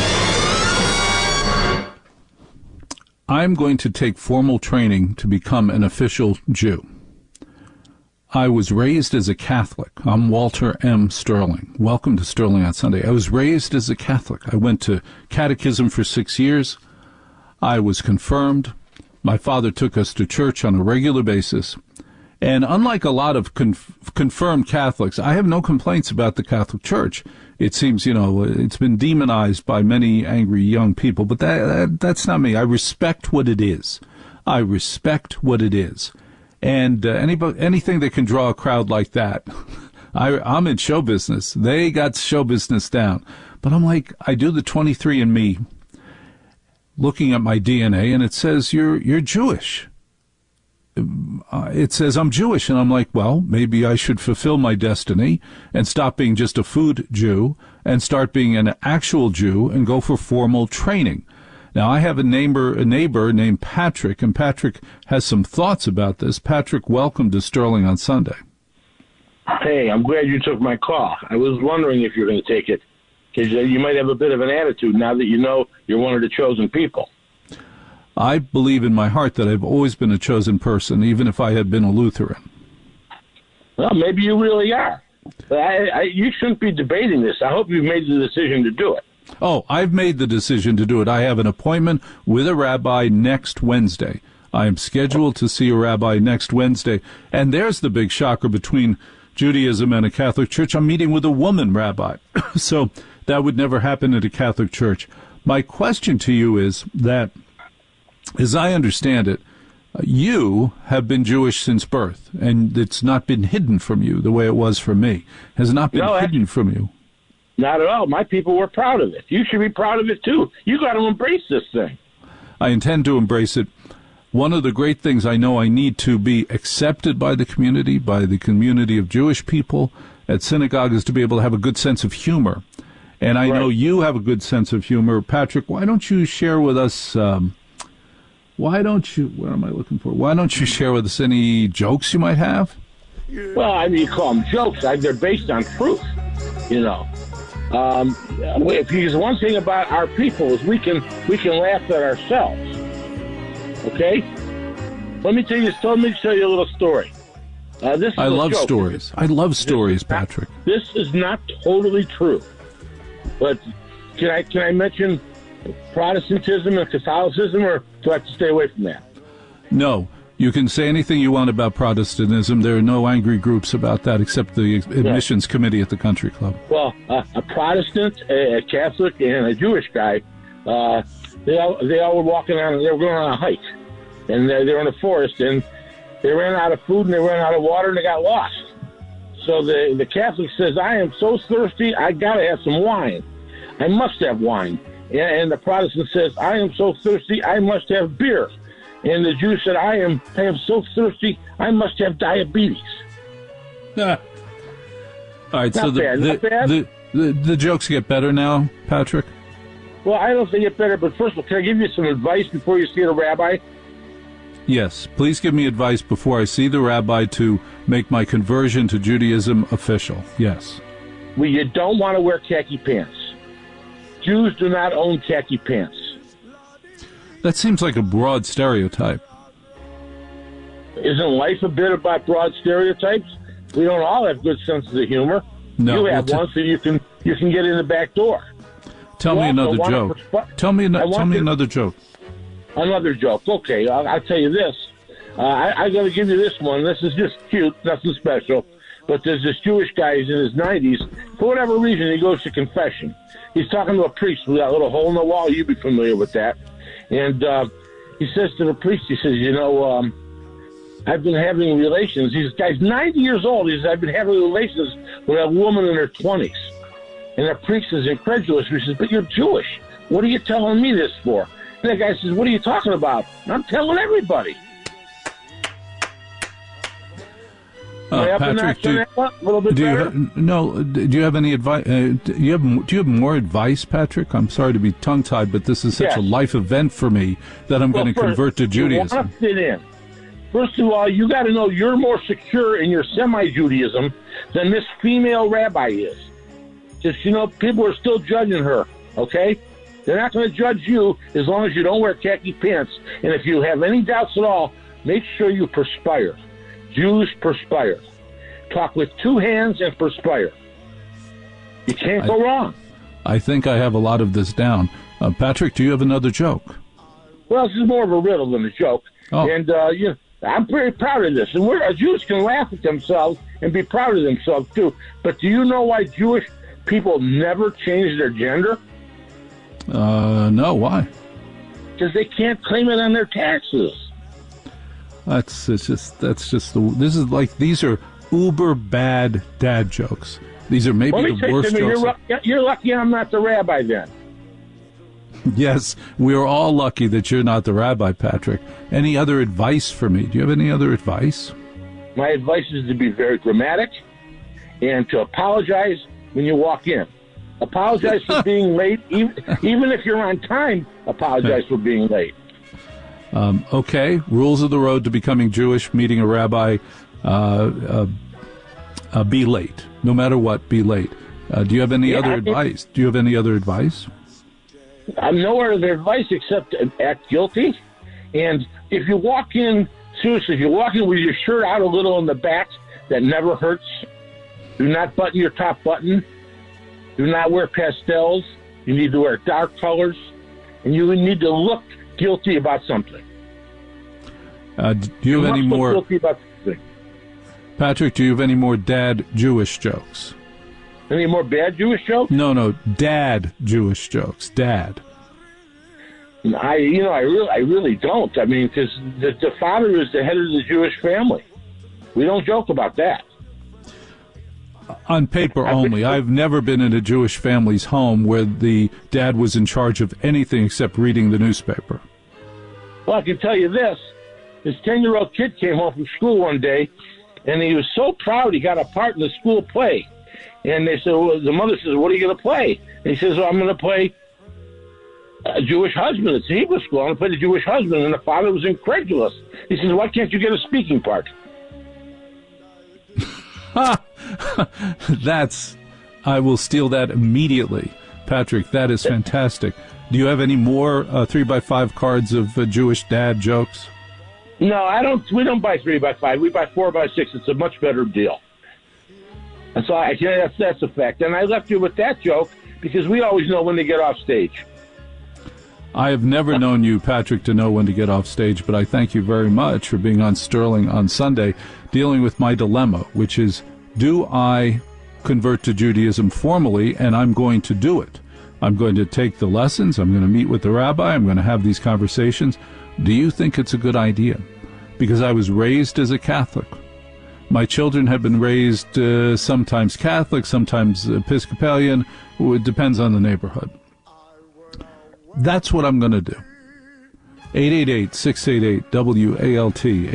from me! I'm going to take formal training to become an official Jew. I was raised as a Catholic. I'm Walter M. Sterling. Welcome to Sterling on Sunday. I was raised as a Catholic. I went to catechism for 6 years. I was confirmed. My father took us to church on a regular basis. And unlike a lot of confirmed Catholics, I have no complaints about the Catholic Church. It seems, it's been demonized by many angry young people, but that's not me. I respect what it is. I respect what it is. And anything that can draw a crowd like that, I'm in show business. They got show business down. But I'm like, I do the 23andMe, looking at my DNA, and it says you're Jewish. it says I'm Jewish, and I'm like, well, maybe I should fulfill my destiny and stop being just a food Jew and start being an actual Jew and go for formal training. Now, I have a neighbor named Patrick, and Patrick has some thoughts about this. Patrick, welcome to Sterling on Sunday. Hey, I'm glad you took my call. I was wondering if you're going to take it, because you might have a bit of an attitude now that you know you're one of the chosen people. I believe in my heart that I've always been a chosen person, even if I had been a Lutheran. Well, maybe you really are. You shouldn't be debating this. I hope you've made the decision to do it. Oh, I've made the decision to do it. I have an appointment with a rabbi next Wednesday. I am scheduled to see a rabbi next Wednesday. And there's the big shocker between Judaism and a Catholic church. I'm meeting with a woman rabbi. So that would never happen at a Catholic church. My question to you is that, as I understand it, you have been Jewish since birth, and it's not been hidden from you the way it was from me. Has not been hidden from you. Not at all. My people were proud of it. You should be proud of it, too. You got to embrace this thing. I intend to embrace it. One of the great things I know I need to be accepted by the community of Jewish people at synagogue, is to be able to have a good sense of humor. And I know you have a good sense of humor. Patrick, why don't you share with us, why don't you share with us any jokes you might have? Well, I mean, you call them jokes. They're based on truth, you know. Because one thing about our people is we can laugh at ourselves. Okay? Let me tell you a little story. I love stories. I love stories, Patrick. This is not totally true. But can I mention Protestantism and Catholicism, or do I have to stay away from that? No. You can say anything you want about Protestantism. There are no angry groups about that except the admissions committee at the country club. Well, a Protestant, a Catholic, and a Jewish guy, they all were walking on. They were going on a hike, and they were in a forest, and they ran out of food and they ran out of water, and they got lost. So the Catholic says, "I am so thirsty, I got to have some wine. I must have wine." And the Protestant says, "I am so thirsty, I must have beer." And the Jew said, I am so thirsty, I must have diabetes. All right, so the jokes get better now, Patrick? Well, I don't think they get better, but first of all, can I give you some advice before you see the rabbi? Yes, please give me advice before I see the rabbi to make my conversion to Judaism official. Yes. Well, you don't want to wear khaki pants. Jews do not own khaki pants. That seems like a broad stereotype. Isn't life a bit about broad stereotypes? We don't all have good senses of humor. No, you have one, so you can get in the back door. Tell me another joke. Tell me another joke. Another joke. Okay, I'll tell you this. I got to give you this one. This is just cute, nothing special. But there's this Jewish guy. He's in his 90s. For whatever reason, he goes to confession. He's talking to a priest with that little hole in the wall. You'd be familiar with that. And he says to the priest, he says, I've been having relations. This guy's 90 years old. He says, I've been having relations with a woman in her 20s. And the priest is incredulous. He says, but you're Jewish. What are you telling me this for? And the guy says, what are you talking about? I'm telling everybody. Patrick, do you have any advice? Do you have more advice, Patrick? I'm sorry to be tongue-tied, but this is such a life event for me that I'm going to convert to Judaism. You want to fit in. First of all, you got to know you're more secure in your semi-Judaism than this female rabbi is. Just, people are still judging her, okay? They're not going to judge you as long as you don't wear khaki pants. And if you have any doubts at all, make sure you perspire. Jews perspire. Talk with two hands and perspire. You can't go wrong. I think I have a lot of this down. Patrick, do you have another joke? Well, this is more of a riddle than a joke. Oh. And I'm very proud of this. And Jews can laugh at themselves and be proud of themselves, too. But do you know why Jewish people never change their gender? No, why? Because they can't claim it on their taxes. These are uber bad dad jokes. These are maybe the worst jokes. You're lucky I'm not the rabbi then. Yes, we are all lucky that you're not the rabbi, Patrick. Any other advice for me? Do you have any other advice? My advice is to be very dramatic and to apologize when you walk in. Apologize for being late. Even if you're on time, apologize for being late. Okay, rules of the road to becoming Jewish, meeting a rabbi, be late. No matter what, be late. Do you have any other advice? Do you have any other advice? I'm nowhere other advice except act guilty. And if you walk in, seriously, if you walk in with your shirt out a little in the back, that never hurts. Do not button your top button. Do not wear pastels. You need to wear dark colors. And you need to look guilty about something. Do you have any more? Guilty about something. Patrick, do you have any more dad Jewish jokes? Any more bad Jewish jokes? No, dad Jewish jokes. Dad. I really don't. I mean, because the father is the head of the Jewish family. We don't joke about that. On paper only. I've never been in a Jewish family's home where the dad was in charge of anything except reading the newspaper. Well, I can tell you this. His 10-year-old kid came home from school one day, and he was so proud he got a part in the school play. And they said, well, the mother says, what are you going to play? And he says, well, I'm going to play a Jewish husband. It's a Hebrew school. I'm going to play the Jewish husband. And the father was incredulous. He says, why can't you get a speaking part? I will steal that immediately. Patrick, that is fantastic. Do you have any more 3x5 cards of Jewish dad jokes? No, I don't. We don't buy 3x5. We buy 4x6. It's a much better deal. And so that's a fact. And I left you with that joke because we always know when to get off stage. I have never known you, Patrick, to know when to get off stage, but I thank you very much for being on Sterling on Sunday, dealing with my dilemma, which is, do I convert to Judaism formally? And I'm going to do it. I'm going to take the lessons. I'm going to meet with the rabbi. I'm going to have these conversations. Do you think it's a good idea? Because I was raised as a Catholic. My children have been raised sometimes Catholic, sometimes Episcopalian. It depends on the neighborhood. That's what I'm going to do. 888-688-WALT,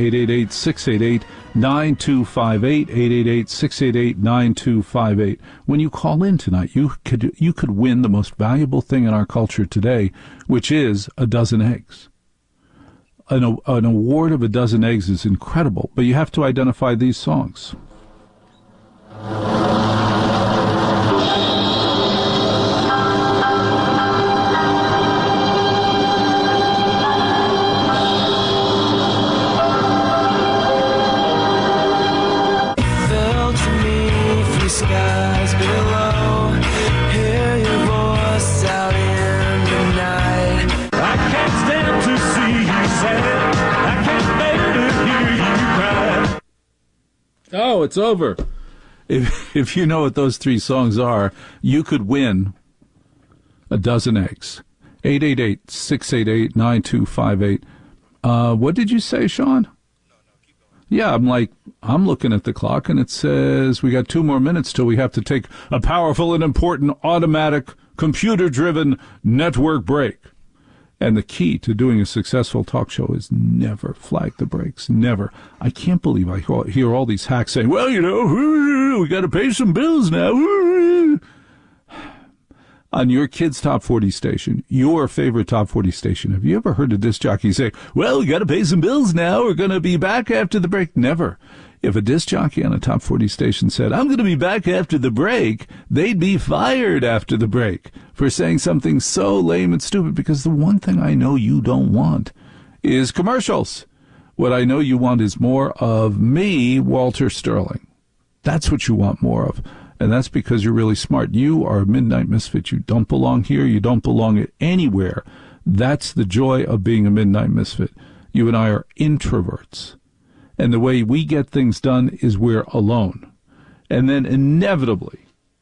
888-688-9258, 888-688-9258. When you call in tonight, you could win the most valuable thing in our culture today, which is a dozen eggs. An award of a dozen eggs is incredible, but you have to identify these songs. Skies below, hear your voice out in the night. I can't stand to see you sad. I can't bear to hear you cry. Oh, it's over. If you know what those three songs are, you could win a dozen eggs. 888-688-9258. What did you say, Sean? Yeah, I'm looking at the clock, and it says we got 2 more minutes till we have to take a powerful and important automatic computer-driven network break. And the key to doing a successful talk show is never flag the brakes. Never. I can't believe I hear all these hacks saying, well, we got to pay some bills now. On your kid's Top 40 station, your favorite Top 40 station, have you ever heard a disc jockey say, well, we got to pay some bills now, we're going to be back after the break? Never. If a disc jockey on a Top 40 station said, I'm going to be back after the break, they'd be fired after the break for saying something so lame and stupid, because the one thing I know you don't want is commercials. What I know you want is more of me, Walter Sterling. That's what you want more of. And that's because you're really smart. You are a Midnight Misfit. You don't belong here. You don't belong anywhere. That's the joy of being a Midnight Misfit. You and I are introverts. And the way we get things done is we're alone. And then inevitably,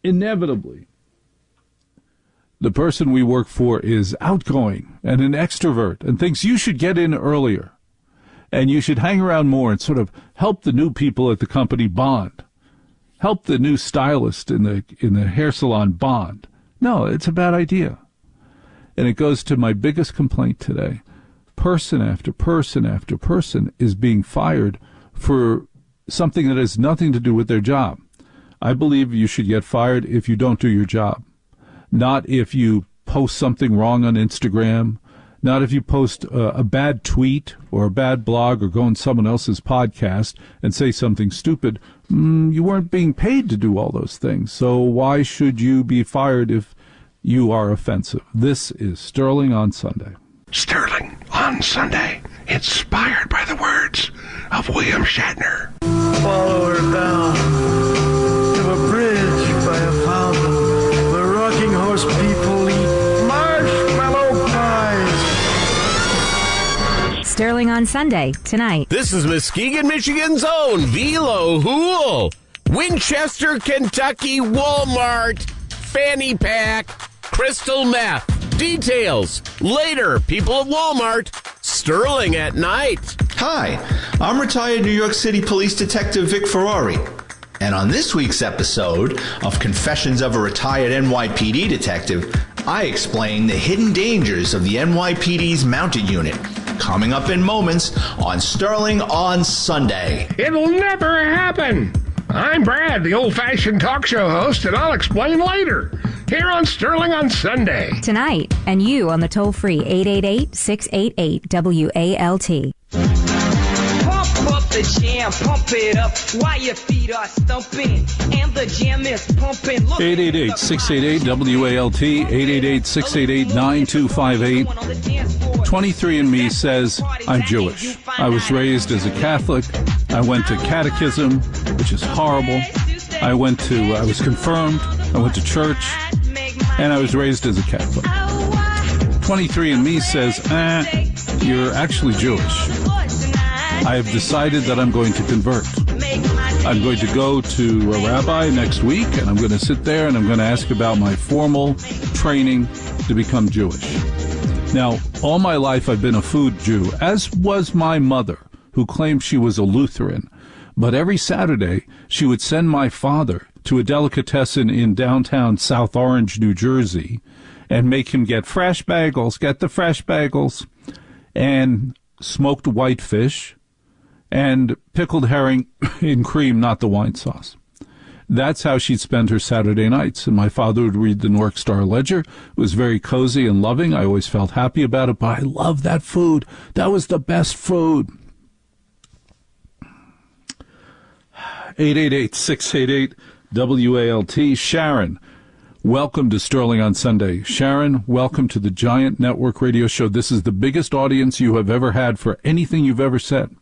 the person we work for is outgoing and an extrovert and thinks you should get in earlier. And you should hang around more and sort of help the new people at the company bond. Help the new stylist in the hair salon bond. No, it's a bad idea. And it goes to my biggest complaint today. Person after person after person is being fired for something that has nothing to do with their job. I believe you should get fired if you don't do your job, not if you post something wrong on Instagram, not if you post a bad tweet or a bad blog or go on someone else's podcast and say something stupid. You weren't being paid to do all those things, so why should you be fired if you are offensive? This is Sterling on Sunday. Sterling on Sunday, inspired by the words of William Shatner. Follow her down to a bridge by a fountain where rocking horse people eat marshmallow pies. Sterling on Sunday, tonight. This is Muskegon, Michigan's own Velo Hool. Winchester, Kentucky, Walmart, fanny pack, crystal meth. Details later. People at Walmart. Sterling at night. Hi, I'm retired New York City Police Detective Vic Ferrari. And on this week's episode of Confessions of a Retired NYPD Detective, I explain the hidden dangers of the NYPD's mounted unit. Coming up in moments on Sterling on Sunday. It'll never happen. I'm Brad, the old-fashioned talk show host, and I'll explain later. Here on Sterling on Sunday. Tonight, and you on the toll-free 888-688-WALT. Pump up the jam, pump it up while your feet are stumping, and the jam is pumping. 888-688-WALT, 888-688-9258. 23andMe says, I'm Jewish. I was raised as a Catholic. I went to catechism, which is horrible. I was confirmed. I went to church. And I was raised as a Catholic. 23andMe says, you're actually Jewish. I have decided that I'm going to convert. I'm going to go to a rabbi next week, and I'm going to sit there and I'm going to ask about my formal training to become Jewish. Now, all my life I've been a food Jew, as was my mother, who claimed she was a Lutheran. But every Saturday, she would send my father to a delicatessen in downtown South Orange, New Jersey, and make him get fresh bagels, and smoked whitefish, and pickled herring in cream, not the wine sauce. That's how she'd spend her Saturday nights. And my father would read the Newark Star Ledger. It was very cozy and loving. I always felt happy about it, but I loved that food. That was the best food. 888-688-WALT. Sharon, welcome to Sterling on Sunday. Sharon, welcome to the Giant Network Radio Show. This is the biggest audience you have ever had for anything you've ever said.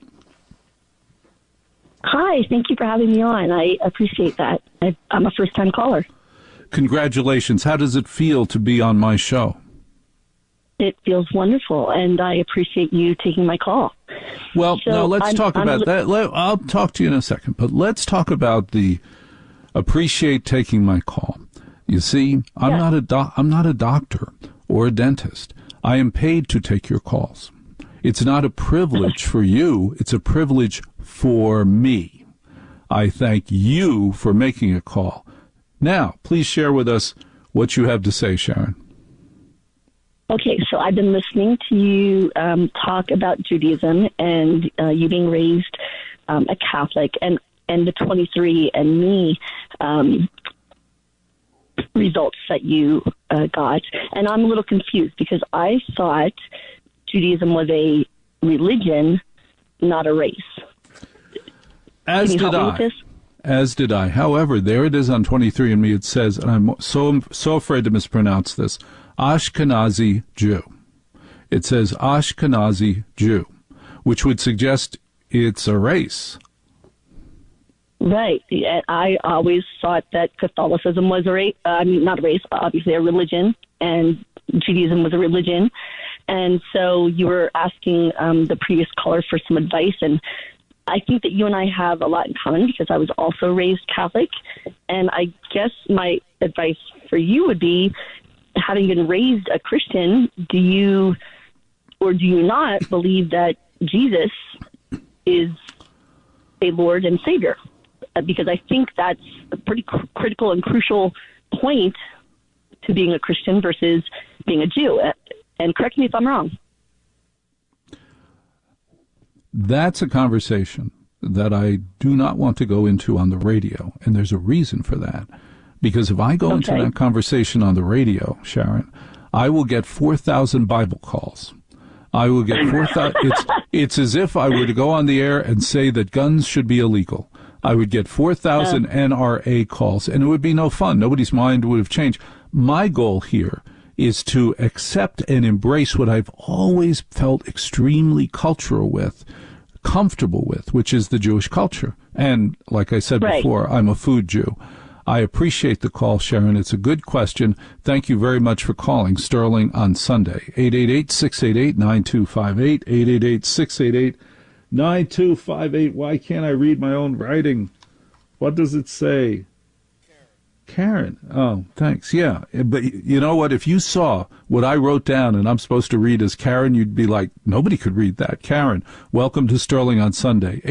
Hi, thank you for having me on. I appreciate that. I'm a first-time caller. Congratulations. How does it feel to be on my show? It feels wonderful, and I appreciate you taking my call. Well, So now let's talk about that. I'll talk to you in a second, but let's talk about the appreciate taking my call. You see, I'm not a doctor or a dentist. I am paid to take your calls. It's not a privilege for you. It's a privilege for me. I thank you for making a call. Now, please share with us what you have to say, Sharon. Okay, so I've been listening to you talk about Judaism and you being raised a Catholic and the 23andMe results that you got. And I'm a little confused because I thought Judaism was a religion, not a race. As did I. However, there it is on 23andMe. It says, and I'm so afraid to mispronounce this, Ashkenazi Jew. It says Ashkenazi Jew, which would suggest it's a race. Right. I always thought that Catholicism was a race, not a race, obviously a religion, and Judaism was a religion. And so you were asking the previous caller for some advice, and I think that you and I have a lot in common because I was also raised Catholic. And I guess my advice for you would be, having been raised a Christian, do you or do you not believe that Jesus is a Lord and Savior? Because I think that's a pretty critical and crucial point to being a Christian versus being a Jew. And correct me if I'm wrong. That's a conversation that I do not want to go into on the radio, and there's a reason for that. Because if I go into that conversation on the radio, Sharon, I will get 4,000 Bible calls. I will get 4,000. It's as if I were to go on the air and say that guns should be illegal. I would get 4,000 NRA calls, and it would be no fun. Nobody's mind would have changed. My goal here is to accept and embrace what I've always felt extremely comfortable with, which is the Jewish culture. And like I said before, I'm a food Jew. I appreciate the call, Sharon. It's a good question. Thank you very much for calling Sterling on Sunday. 888-688-9258, 888-688-9258. Why can't I read my own writing? What does it say? Karen. Oh, thanks. Yeah. But you know what? If you saw what I wrote down and I'm supposed to read as Karen, you'd be like, nobody could read that. Karen, welcome to Sterling on Sunday.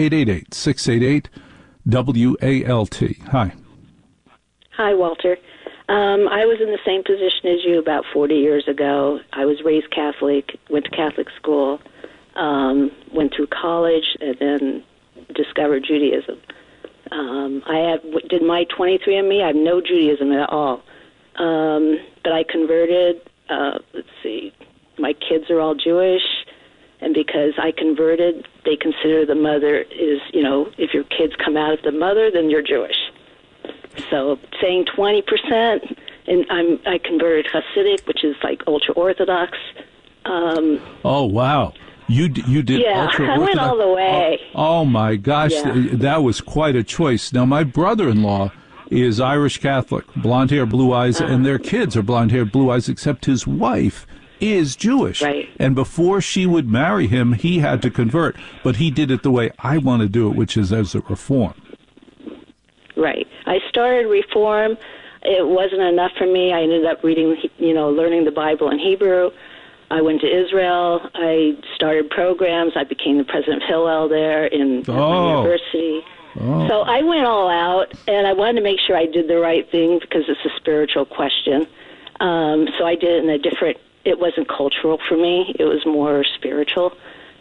888-688-WALT. Hi. Hi, Walter. I was in the same position as you about 40 years ago. I was raised Catholic, went to Catholic school, went through college, and then discovered Judaism. I did my 23andMe. I have no Judaism at all. But I converted. Let's see. My kids are all Jewish. And because I converted, they consider the mother is, if your kids come out of the mother, then you're Jewish. So saying 20%, and I converted Hasidic, which is like ultra-Orthodox. Oh, wow. You did ultra-Orthodox. I went all the way. Oh my gosh, that was quite a choice. Now, my brother-in-law is Irish Catholic, blonde hair, blue eyes, and their kids are blonde hair, blue eyes, except his wife is Jewish. Right. And before she would marry him, he had to convert. But he did it the way I want to do it, which is as a reform. Right. I started Reform. It wasn't enough for me. I ended up reading, learning the Bible in Hebrew. I went to Israel. I started programs. I became the president of Hillel there in my university. Oh. So I went all out, and I wanted to make sure I did the right thing because it's a spiritual question. So I did it in a different, it wasn't cultural for me. It was more spiritual.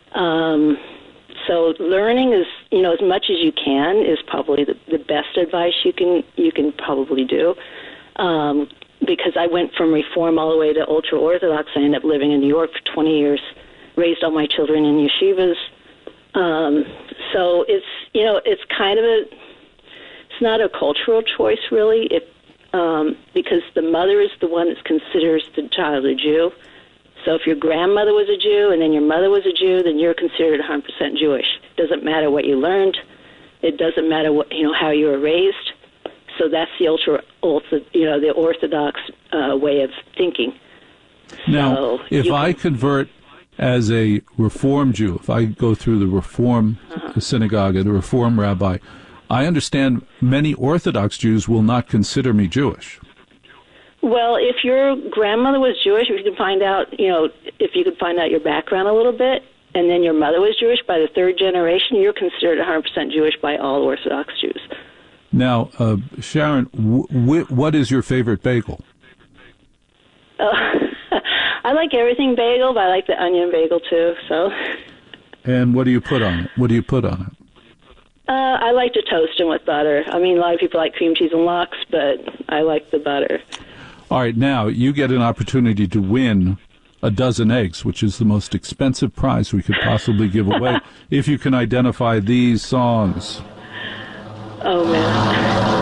So learning is, as much as you can is probably the best advice you can probably do. Because I went from Reform all the way to ultra-Orthodox. I ended up living in New York for 20 years, raised all my children in yeshivas. So it's, it's kind of it's not a cultural choice really, because the mother is the one that considers the child a Jew. So if your grandmother was a Jew and then your mother was a Jew, then you're considered 100% Jewish. It doesn't matter what you learned. It doesn't matter what, how you were raised. So that's the the Orthodox way of thinking. Now, if I convert as a Reform Jew, if I go through the Reform synagogue and a Reform rabbi, I understand many Orthodox Jews will not consider me Jewish. Well, if your grandmother was Jewish, if you could find out, if you could find out your background a little bit, and then your mother was Jewish, by the third generation, you're considered 100% Jewish by all Orthodox Jews. Now, Sharon, what is your favorite bagel? I like everything bagel, but I like the onion bagel too. So. And what do you put on it? I like to toast them with butter. I mean, a lot of people like cream cheese and lox, but I like the butter. All right, now you get an opportunity to win a dozen eggs, which is the most expensive prize we could possibly give away, if you can identify these songs. Oh, man.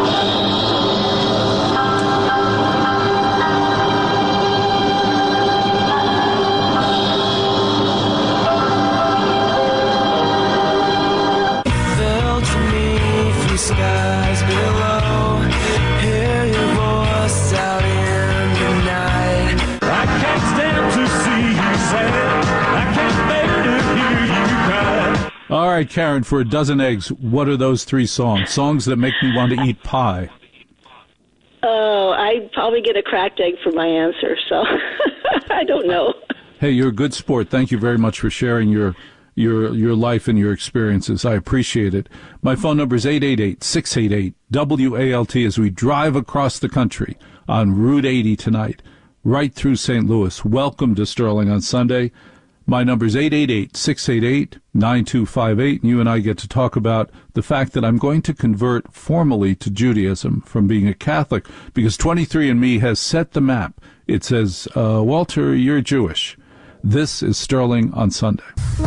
Skies below, hear your voice out in the night. I can't stand to see you sad. I can't bear to hear you cry. All right, Karen, for a dozen eggs, what are those three songs? Songs that make me want to eat pie. Oh, I'd probably get a cracked egg for my answer, so I don't know. Hey, you're a good sport. Thank you very much for sharing your life and your experiences. I appreciate it. My phone number is 888-688-WALT as we drive across the country on Route 80 tonight. right through St. Louis. Welcome to Sterling on Sunday. My number is 888-688-9258, and you and I get to talk about the fact that I'm going to convert formally to Judaism from being a Catholic, because 23andMe has set the map. It says, Walter, you're Jewish. This is Sterling on Sunday.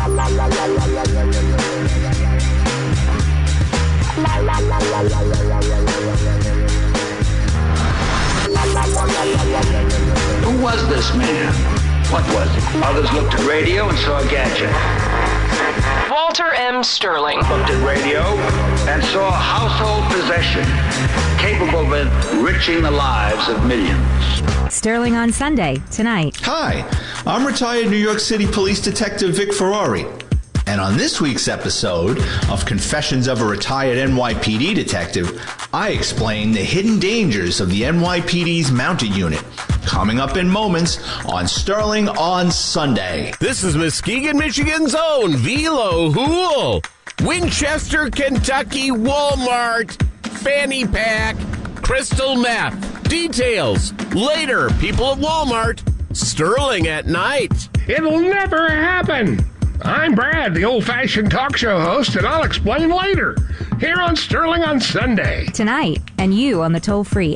Who was this man? What was it? Others looked at radio and saw a gadget. Walter M. Sterling. Looked at radio and saw a household possession capable of enriching the lives of millions. Sterling on Sunday, tonight. Hi, I'm retired New York City Police Detective Vic Ferrari. And on this week's episode of Confessions of a Retired NYPD Detective, I explain the hidden dangers of the NYPD's mounted unit. Coming up in moments on Sterling on Sunday. This is Muskegon, Michigan's own Velo Hool. Winchester, Kentucky, Walmart, fanny pack, crystal meth. Details later. People at Walmart. Sterling at night. It'll never happen. I'm Brad, the old-fashioned talk show host, and I'll explain later. Here on Sterling on Sunday. Tonight, and you on the toll-free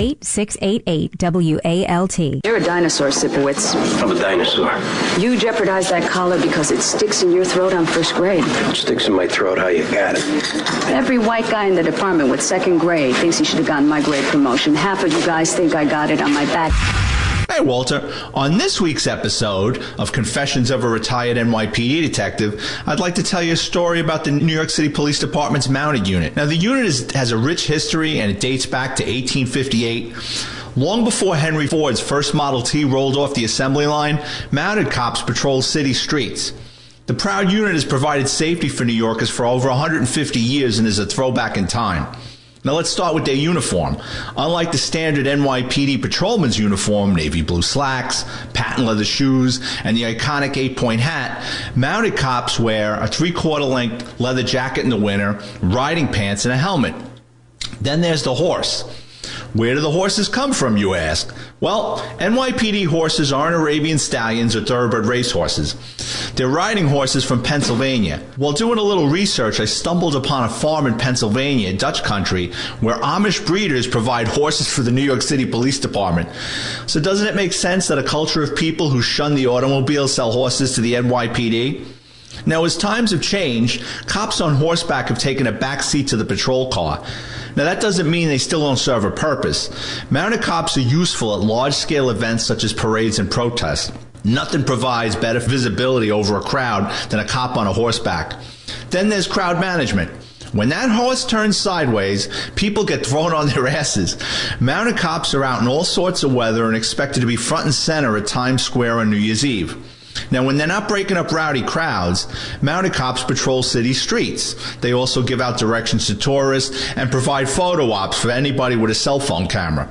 888-688-WALT. You're a dinosaur, Sipowicz. I'm a dinosaur. You jeopardize that collar because it sticks in your throat on first grade. It sticks in my throat, how you got it? Every white guy in the department with second grade thinks he should have gotten my grade promotion. Half of you guys think I got it on my back. Hey, Walter. On this week's episode of Confessions of a Retired NYPD Detective, I'd like to tell you a story about the New York City Police Department's mounted unit. Now, the unit has a rich history, and it dates back to 1858. Long before Henry Ford's first Model T rolled off the assembly line, mounted cops patrolled city streets. The proud unit has provided safety for New Yorkers for over 150 years and is a throwback in time. Now let's start with their uniform. Unlike the standard NYPD patrolman's uniform, navy blue slacks, patent leather shoes, and the iconic 8-point hat, mounted cops wear a 3/4 length leather jacket in the winter, riding pants, and a helmet. Then there's the horse. Where do the horses come from, you ask? Well, NYPD horses aren't Arabian stallions or thoroughbred racehorses. They're riding horses from Pennsylvania. While doing a little research, I stumbled upon a farm in Pennsylvania, Dutch country, where Amish breeders provide horses for the New York City Police Department. So doesn't it make sense that a culture of people who shun the automobile sell horses to the NYPD? Now, as times have changed, cops on horseback have taken a back seat to the patrol car. Now, that doesn't mean they still don't serve a purpose. Mounted cops are useful at large-scale events such as parades and protests. Nothing provides better visibility over a crowd than a cop on a horseback. Then there's crowd management. When that horse turns sideways, people get thrown on their asses. Mounted cops are out in all sorts of weather and expected to be front and center at Times Square on New Year's Eve. Now, when they're not breaking up rowdy crowds, mounted cops patrol city streets. They also give out directions to tourists and provide photo ops for anybody with a cell phone camera.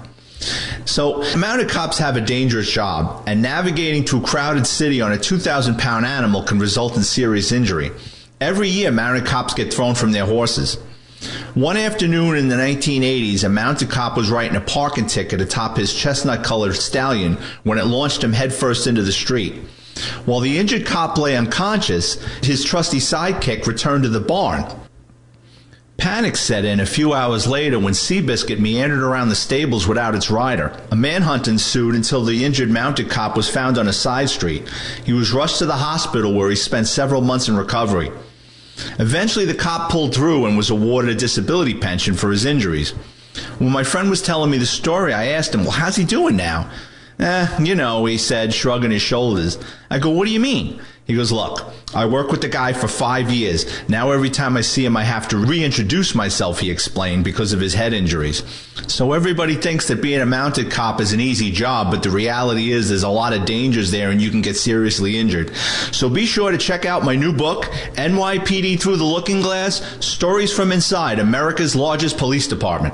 So, mounted cops have a dangerous job, and navigating through a crowded city on a 2,000-pound animal can result in serious injury. Every year, mounted cops get thrown from their horses. One afternoon in the 1980s, a mounted cop was writing a parking ticket atop his chestnut-colored stallion when it launched him headfirst into the street. While the injured cop lay unconscious, his trusty sidekick returned to the barn. Panic set in a few hours later when Seabiscuit meandered around the stables without its rider. A manhunt ensued until the injured mounted cop was found on a side street. He was rushed to the hospital where he spent several months in recovery. Eventually, the cop pulled through and was awarded a disability pension for his injuries. When my friend was telling me the story, I asked him, well, how's he doing now? You know, he said, shrugging his shoulders. I go, what do you mean? He goes, look, I worked with the guy for 5 years. Now every time I see him, I have to reintroduce myself, he explained, because of his head injuries. So everybody thinks that being a mounted cop is an easy job, but the reality is there's a lot of dangers there and you can get seriously injured. So be sure to check out my new book, NYPD Through the Looking Glass, Stories from Inside, America's Largest Police Department.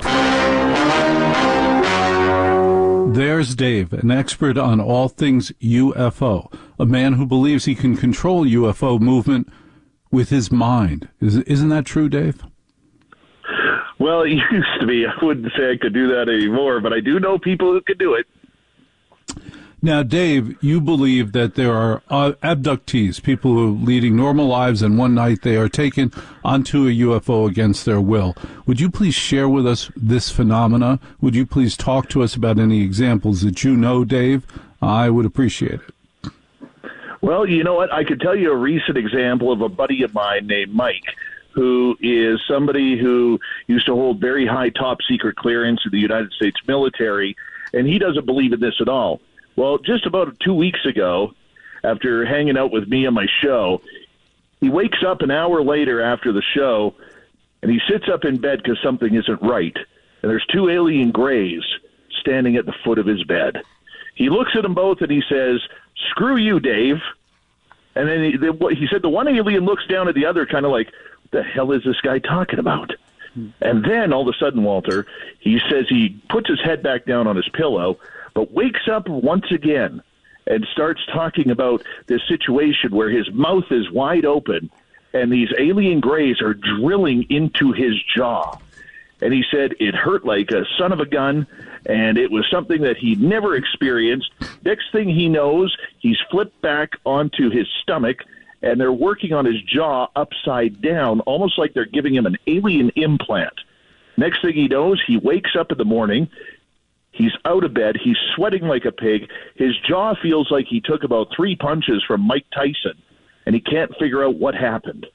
There's Dave, an expert on all things UFO, a man who believes he can control UFO movement with his mind. Isn't that true, Dave? Well, it used to be. I wouldn't say I could do that anymore, but I do know people who could do it. Now, Dave, you believe that there are abductees, people who are leading normal lives, and one night they are taken onto a UFO against their will. Would you please share with us this phenomena? Would you please talk to us about any examples that you know, Dave? I would appreciate it. Well, you know what? I could tell you a recent example of a buddy of mine named Mike, who is somebody who used to hold very high top-secret clearance in the United States military, and he doesn't believe in this at all. Well, just about 2 weeks ago, after hanging out with me on my show, he wakes up an hour later after the show, and he sits up in bed because something isn't right. And there's two alien grays standing at the foot of his bed. He looks at them both, and he says, "Screw you, Dave." And then he said the one alien looks down at the other kind of like, what the hell is this guy talking about? And then all of a sudden, Walter, he says he puts his head back down on his pillow, but wakes up once again and starts talking about this situation where his mouth is wide open and these alien grays are drilling into his jaw. And he said it hurt like a son of a gun, and it was something that he'd never experienced. Next thing he knows, he's flipped back onto his stomach, and they're working on his jaw upside down, almost like they're giving him an alien implant. Next thing he knows, he wakes up in the morning. He's out of bed. He's sweating like a pig. His jaw feels like he took about 3 punches from Mike Tyson, and he can't figure out what happened.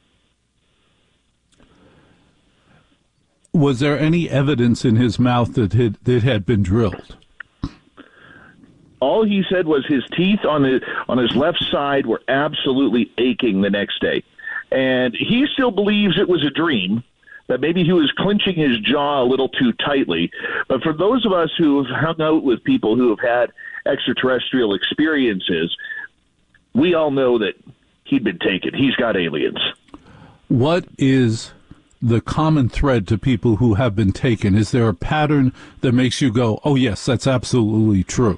Was there any evidence in his mouth that it had been drilled? All he said was his teeth on his left side were absolutely aching the next day. And he still believes it was a dream, that maybe he was clenching his jaw a little too tightly. But for those of us who have hung out with people who have had extraterrestrial experiences, we all know that he'd been taken. He's got aliens. What is the common thread to people who have been taken? Is there a pattern that makes you go, oh, yes, that's absolutely true?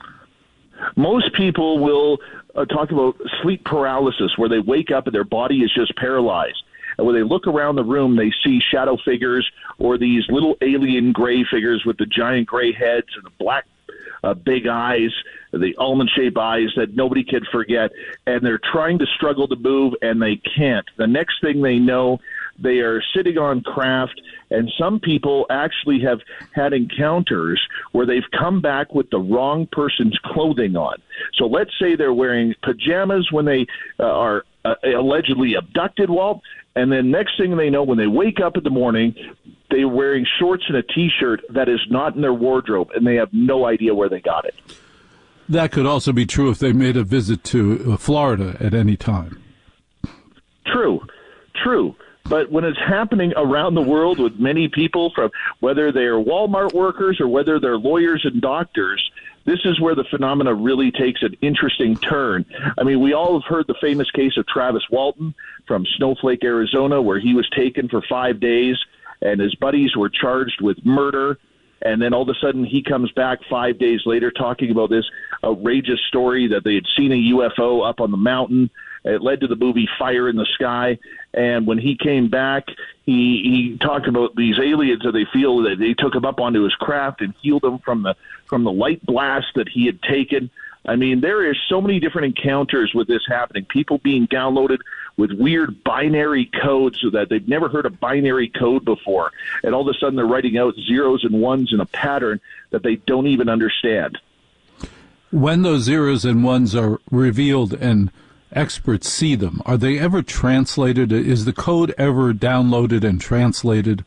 Most people will talk about sleep paralysis, where they wake up and their body is just paralyzed. And when they look around the room, they see shadow figures or these little alien gray figures with the giant gray heads and the black big eyes, the almond-shaped eyes that nobody can forget. And they're trying to struggle to move, and they can't. The next thing they know, they are sitting on craft, and some people actually have had encounters where they've come back with the wrong person's clothing on. So let's say they're wearing pajamas when they are allegedly abducted, Walt, and then next thing they know, when they wake up in the morning, they're wearing shorts and a T-shirt that is not in their wardrobe, and they have no idea where they got it. That could also be true if they made a visit to Florida at any time. True. But when it's happening around the world with many people, from whether they're Walmart workers or whether they're lawyers and doctors, this is where the phenomena really takes an interesting turn. I mean, we all have heard the famous case of Travis Walton from Snowflake, Arizona, where he was taken for 5 days and his buddies were charged with murder. And then all of a sudden he comes back 5 days later talking about this outrageous story that they had seen a UFO up on the mountain. It led to the movie Fire in the Sky. And when he came back, he talked about these aliens that they feel that they took him up onto his craft and healed him from the light blast that he had taken. I mean, there is so many different encounters with this happening. People being downloaded with weird binary codes so that they've never heard a binary code before. And all of a sudden they're writing out zeros and ones in a pattern that they don't even understand. When those zeros and ones are revealed and experts see them, are they ever translated? Is the code ever downloaded and translated?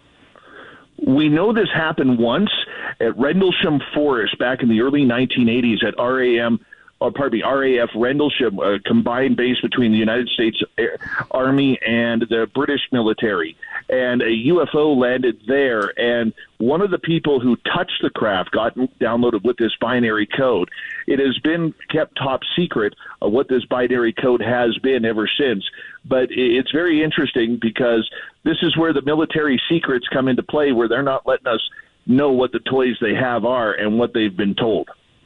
We know this happened once at Rendlesham Forest back in the early 1980s at RAF Rendlesham, a combined base between the United States Army and the British military. And a UFO landed there, and one of the people who touched the craft got downloaded with this binary code. It has been kept top secret of what this binary code has been ever since. But it's very interesting because this is where the military secrets come into play, where they're not letting us know what the toys they have are and what they've been told.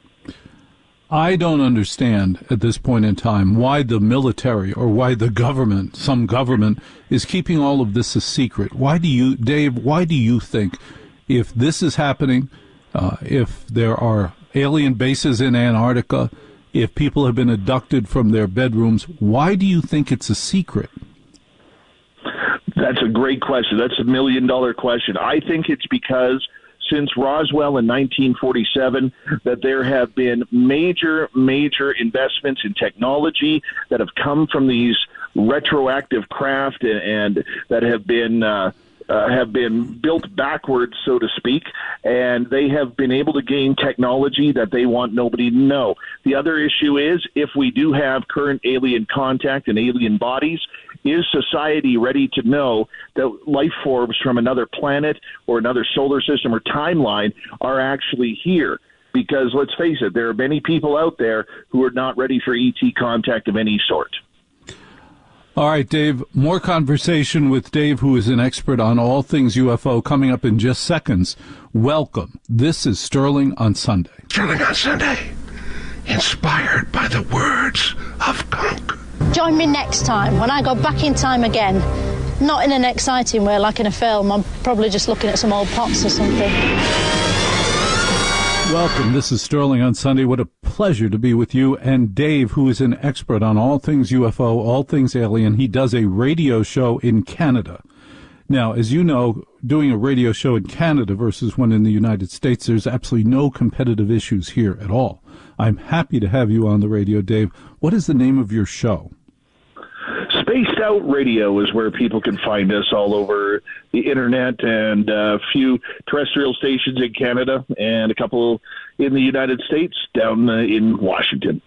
I don't understand at this point in time why the military or why the government, some government, is keeping all of this a secret. Why do you think if this is happening, if there are alien bases in Antarctica, if people have been abducted from their bedrooms, why do you think it's a secret? That's a great question. That's $1 million question. I think it's because since Roswell in 1947 that there have been major investments in technology that have come from these retroactive craft and that have been built backwards, so to speak, and they have been able to gain technology that they want nobody to know. The other issue is, if we do have current alien contact and alien bodies, is society ready to know that life forms from another planet or another solar system or timeline are actually here? Because let's face it, there are many people out there who are not ready for ET contact of any sort. All right, Dave, more conversation with Dave, who is an expert on all things UFO, coming up in just seconds. Welcome. This is Sterling on Sunday. Sterling on Sunday, inspired by the words of Kunk. Join me next time when I go back in time again. Not in an exciting way like in a film. I'm probably just looking at some old pots or something. Welcome. This is Sterling on Sunday. What a pleasure to be with you. And Dave, who is an expert on all things UFO, all things alien. He does a radio show in Canada. Now, as you know, doing a radio show in Canada versus one in the United States, there's absolutely no competitive issues here at all. I'm happy to have you on the radio, Dave. What is the name of your show? Spaced Out Radio is where people can find us all over the internet, and a few terrestrial stations in Canada and a couple in the United States down in Washington.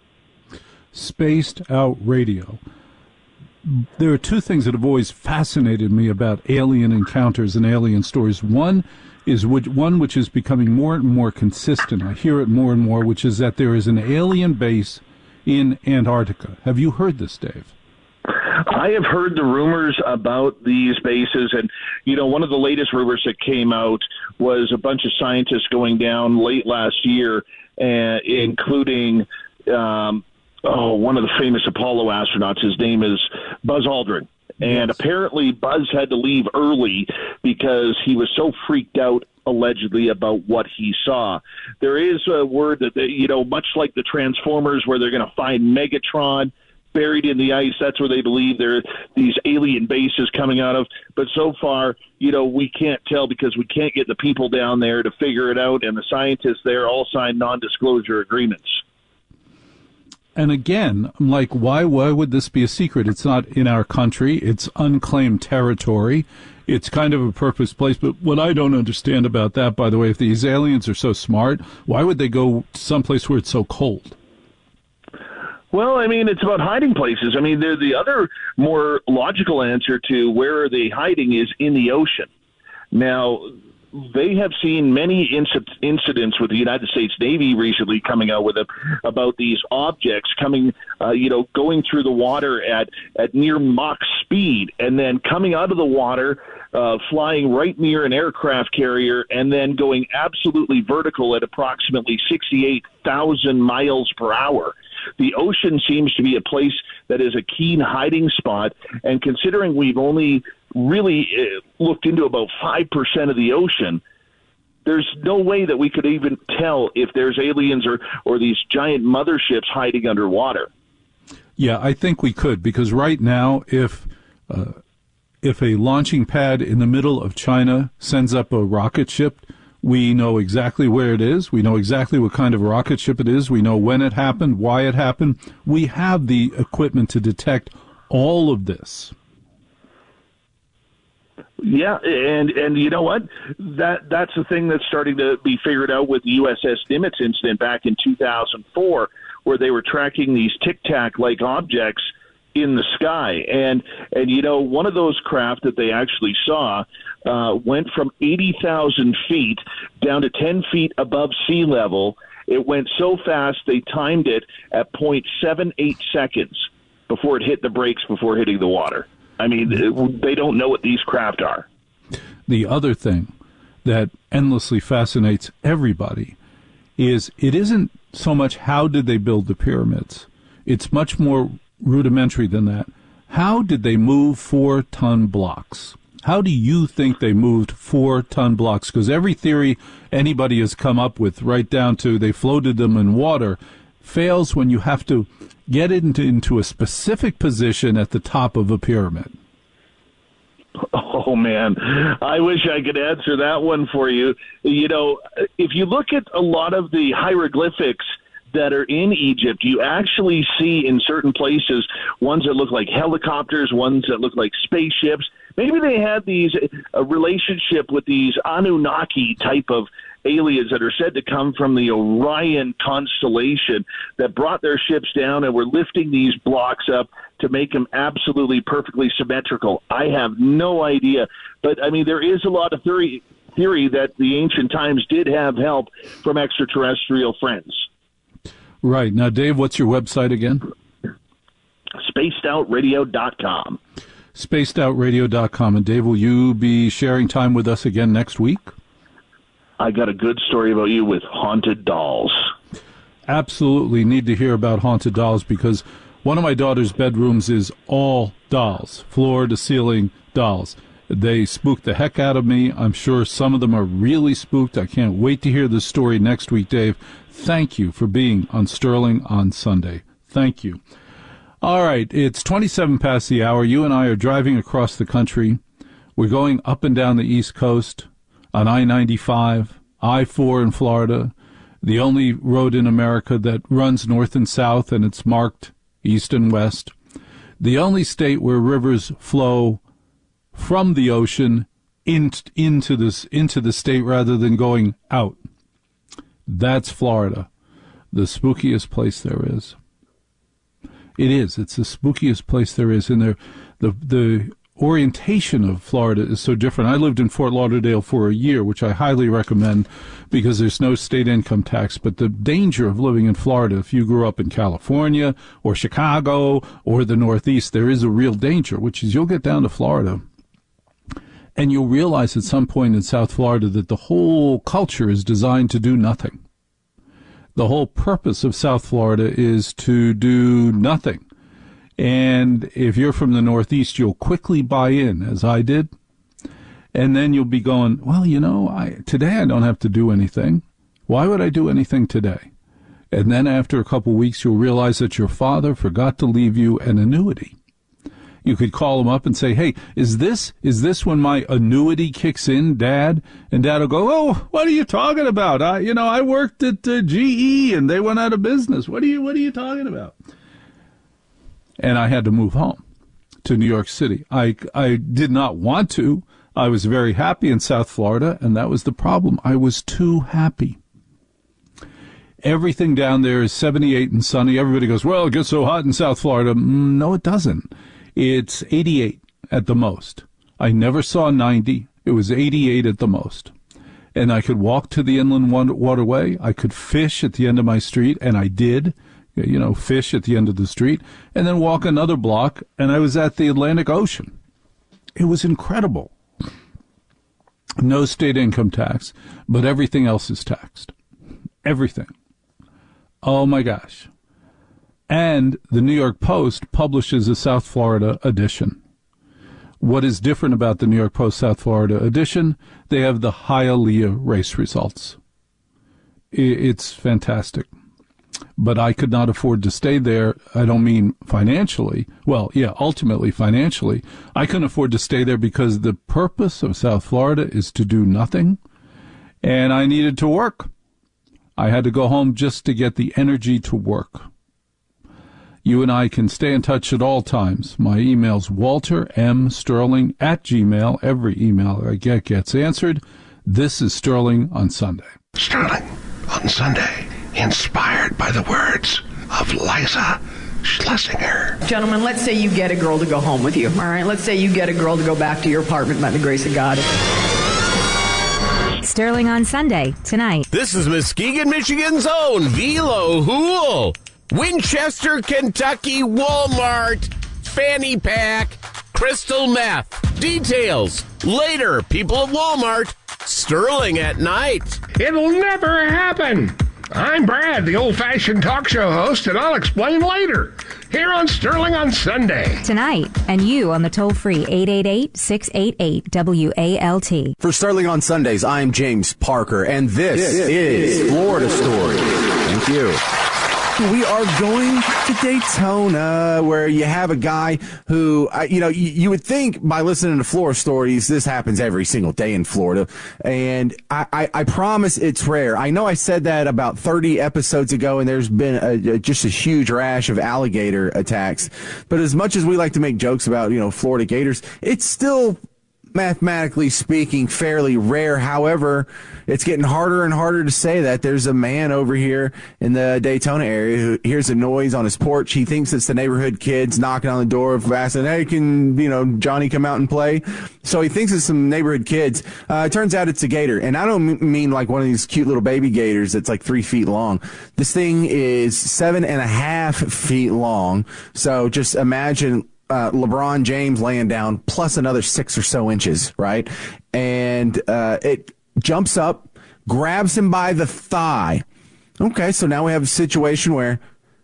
Spaced Out Radio. There are two things that have always fascinated me about alien encounters and alien stories. One is one which is becoming more and more consistent. I hear it more and more, which is that there is an alien base in Antarctica. Have you heard this, Dave? I have heard the rumors about these bases, and, you know, one of the latest rumors that came out was a bunch of scientists going down late last year, including one of the famous Apollo astronauts. His name is Buzz Aldrin. And apparently Buzz had to leave early because he was so freaked out, allegedly, about what he saw. There is a word that, much like the Transformers, where they're going to find Megatron buried in the ice. That's where they believe there are these alien bases coming out of. But so far, we can't tell because we can't get the people down there to figure it out. And the scientists there all signed non-disclosure agreements. And again, I'm like, why would this be a secret? It's not in our country. It's unclaimed territory. It's kind of a purpose place. But what I don't understand about that, by the way, if these aliens are so smart, why would they go someplace where it's so cold? Well, I mean, it's about hiding places. I mean, the other more logical answer to where are they hiding is in the ocean. Now, they have seen many incidents with the United States Navy recently coming out with about these objects coming, going through the water at near Mach speed and then coming out of the water, flying right near an aircraft carrier and then going absolutely vertical at approximately 68,000 miles per hour. The ocean seems to be a place that is a keen hiding spot, and considering we've only really looked into about 5% of the ocean, there's no way that we could even tell if there's aliens or these giant motherships hiding underwater. Yeah, I think we could, because right now, if a launching pad in the middle of China sends up a rocket ship, we know exactly where it is. We know exactly what kind of rocket ship it is. We know when it happened, why it happened. We have the equipment to detect all of this. Yeah, and you know what? That's the thing that's starting to be figured out with the USS Nimitz incident back in 2004, where they were tracking these tic-tac-like objects in the sky. And one of those craft that they actually saw went from 80,000 feet down to 10 feet above sea level. It went so fast they timed it at 0.78 seconds before it hit the brakes before hitting the water. I mean, they don't know what these craft are. The other thing that endlessly fascinates everybody is it isn't so much how did they build the pyramids. It's much more rudimentary than that. How did they move 4-ton blocks? How do you think they moved 4-ton blocks? Because every theory anybody has come up with, right down to they floated them in water, fails when you have to get it into a specific position at the top of a pyramid. Oh, man, I wish I could answer that one for you. You know, if you look at a lot of the hieroglyphics that are in Egypt, you actually see in certain places ones that look like helicopters, ones that look like spaceships. Maybe they had these a relationship with these Anunnaki type of aliens that are said to come from the Orion constellation that brought their ships down and were lifting these blocks up to make them absolutely perfectly symmetrical. I have no idea. But, I mean, there is a lot of theory that the ancient times did have help from extraterrestrial friends. Right. Now, Dave, what's your website again? SpacedOutRadio.com. SpacedOutRadio.com. And Dave, will you be sharing time with us again next week? I got a good story about you with haunted dolls. Absolutely need to hear about haunted dolls, because one of my daughter's bedrooms is all dolls, floor-to-ceiling dolls. They spook the heck out of me. I'm sure some of them are really spooked. I can't wait to hear the story next week, Dave. Thank you for being on Sterling on Sunday. Thank you. All right, it's 27 past the hour. You and I are driving across the country. We're going up and down the East Coast on I-95, I-4 in Florida, the only road in America that runs north and south, and it's marked east and west. The only state where rivers flow from the ocean into the state rather than going out. That's Florida, the spookiest place there is. It is. It's the spookiest place there is. And the orientation of Florida is so different. I lived in Fort Lauderdale for a year, which I highly recommend because there's no state income tax. But the danger of living in Florida, if you grew up in California or Chicago or the Northeast, there is a real danger, which is you'll get down to Florida and you'll realize at some point in South Florida that the whole culture is designed to do nothing. The whole purpose of South Florida is to do nothing. And if you're from the Northeast, you'll quickly buy in, as I did. And then you'll be going, well, you know, today I don't have to do anything. Why would I do anything today? And then after a couple of weeks, you'll realize that your father forgot to leave you an annuity. You could call him up and say, hey, is this when my annuity kicks in, Dad? And Dad will go, oh, what are you talking about? I worked at GE and they went out of business. What are you talking about? And I had to move home to New York City. I did not want to. I was very happy in South Florida, and that was the problem. I was too happy. Everything down there is 78 and sunny. Everybody goes, well, it gets so hot in South Florida. No, it doesn't. It's 88 at the most. I never saw 90. It was 88 at the most. And I could walk to the inland waterway. I could fish at the end of my street, and I did. Fish at the end of the street, and then walk another block, and I was at the Atlantic Ocean. It was incredible. No state income tax, but everything else is taxed. Everything. Oh, my gosh. And the New York Post publishes a South Florida edition. What is different about the New York Post South Florida edition? They have the Hialeah race results. It's fantastic. But I could not afford to stay there. I don't mean financially. Well, yeah, ultimately financially. I couldn't afford to stay there because the purpose of South Florida is to do nothing, and I needed to work. I had to go home just to get the energy to work. You and I can stay in touch at all times. My email's waltermsterling@gmail.com. Every email I get gets answered. This is Sterling on Sunday. Sterling on Sunday. Inspired by the words of Liza Schlesinger. Gentlemen, let's say you get a girl to go home with you, all right? Let's say you get a girl to go back to your apartment by the grace of God. Sterling on Sunday, tonight. This is Muskegon, Michigan's own Velo Hool. Winchester, Kentucky, Walmart, fanny pack, crystal meth. Details later, people at Walmart. Sterling at night. It'll never happen. I'm Brad, the old-fashioned talk show host, and I'll explain later. here on Sterling on Sunday. Tonight, and you on the toll-free 888-688-WALT. For Sterling on Sundays, I'm James Parker, and this is Florida Story. Thank you. We are going to Daytona, where you have a guy who, you would think by listening to Florida stories, this happens every single day in Florida. And I promise it's rare. I know I said that about 30 episodes ago, and there's been just a huge rash of alligator attacks. But as much as we like to make jokes about, Florida gators, it's still, mathematically speaking, fairly rare. However, it's getting harder and harder to say that. There's a man over here in the Daytona area who hears a noise on his porch. He thinks it's the neighborhood kids knocking on the door, asking, hey, can, Johnny come out and play? So he thinks it's some neighborhood kids. It turns out it's a gator. And I don't mean like one of these cute little baby gators that's like 3 feet long. This thing is 7.5 feet long. So just imagine LeBron James laying down plus another 6 or so inches, right? And it jumps up, grabs him by the thigh. Okay, so now we have a situation where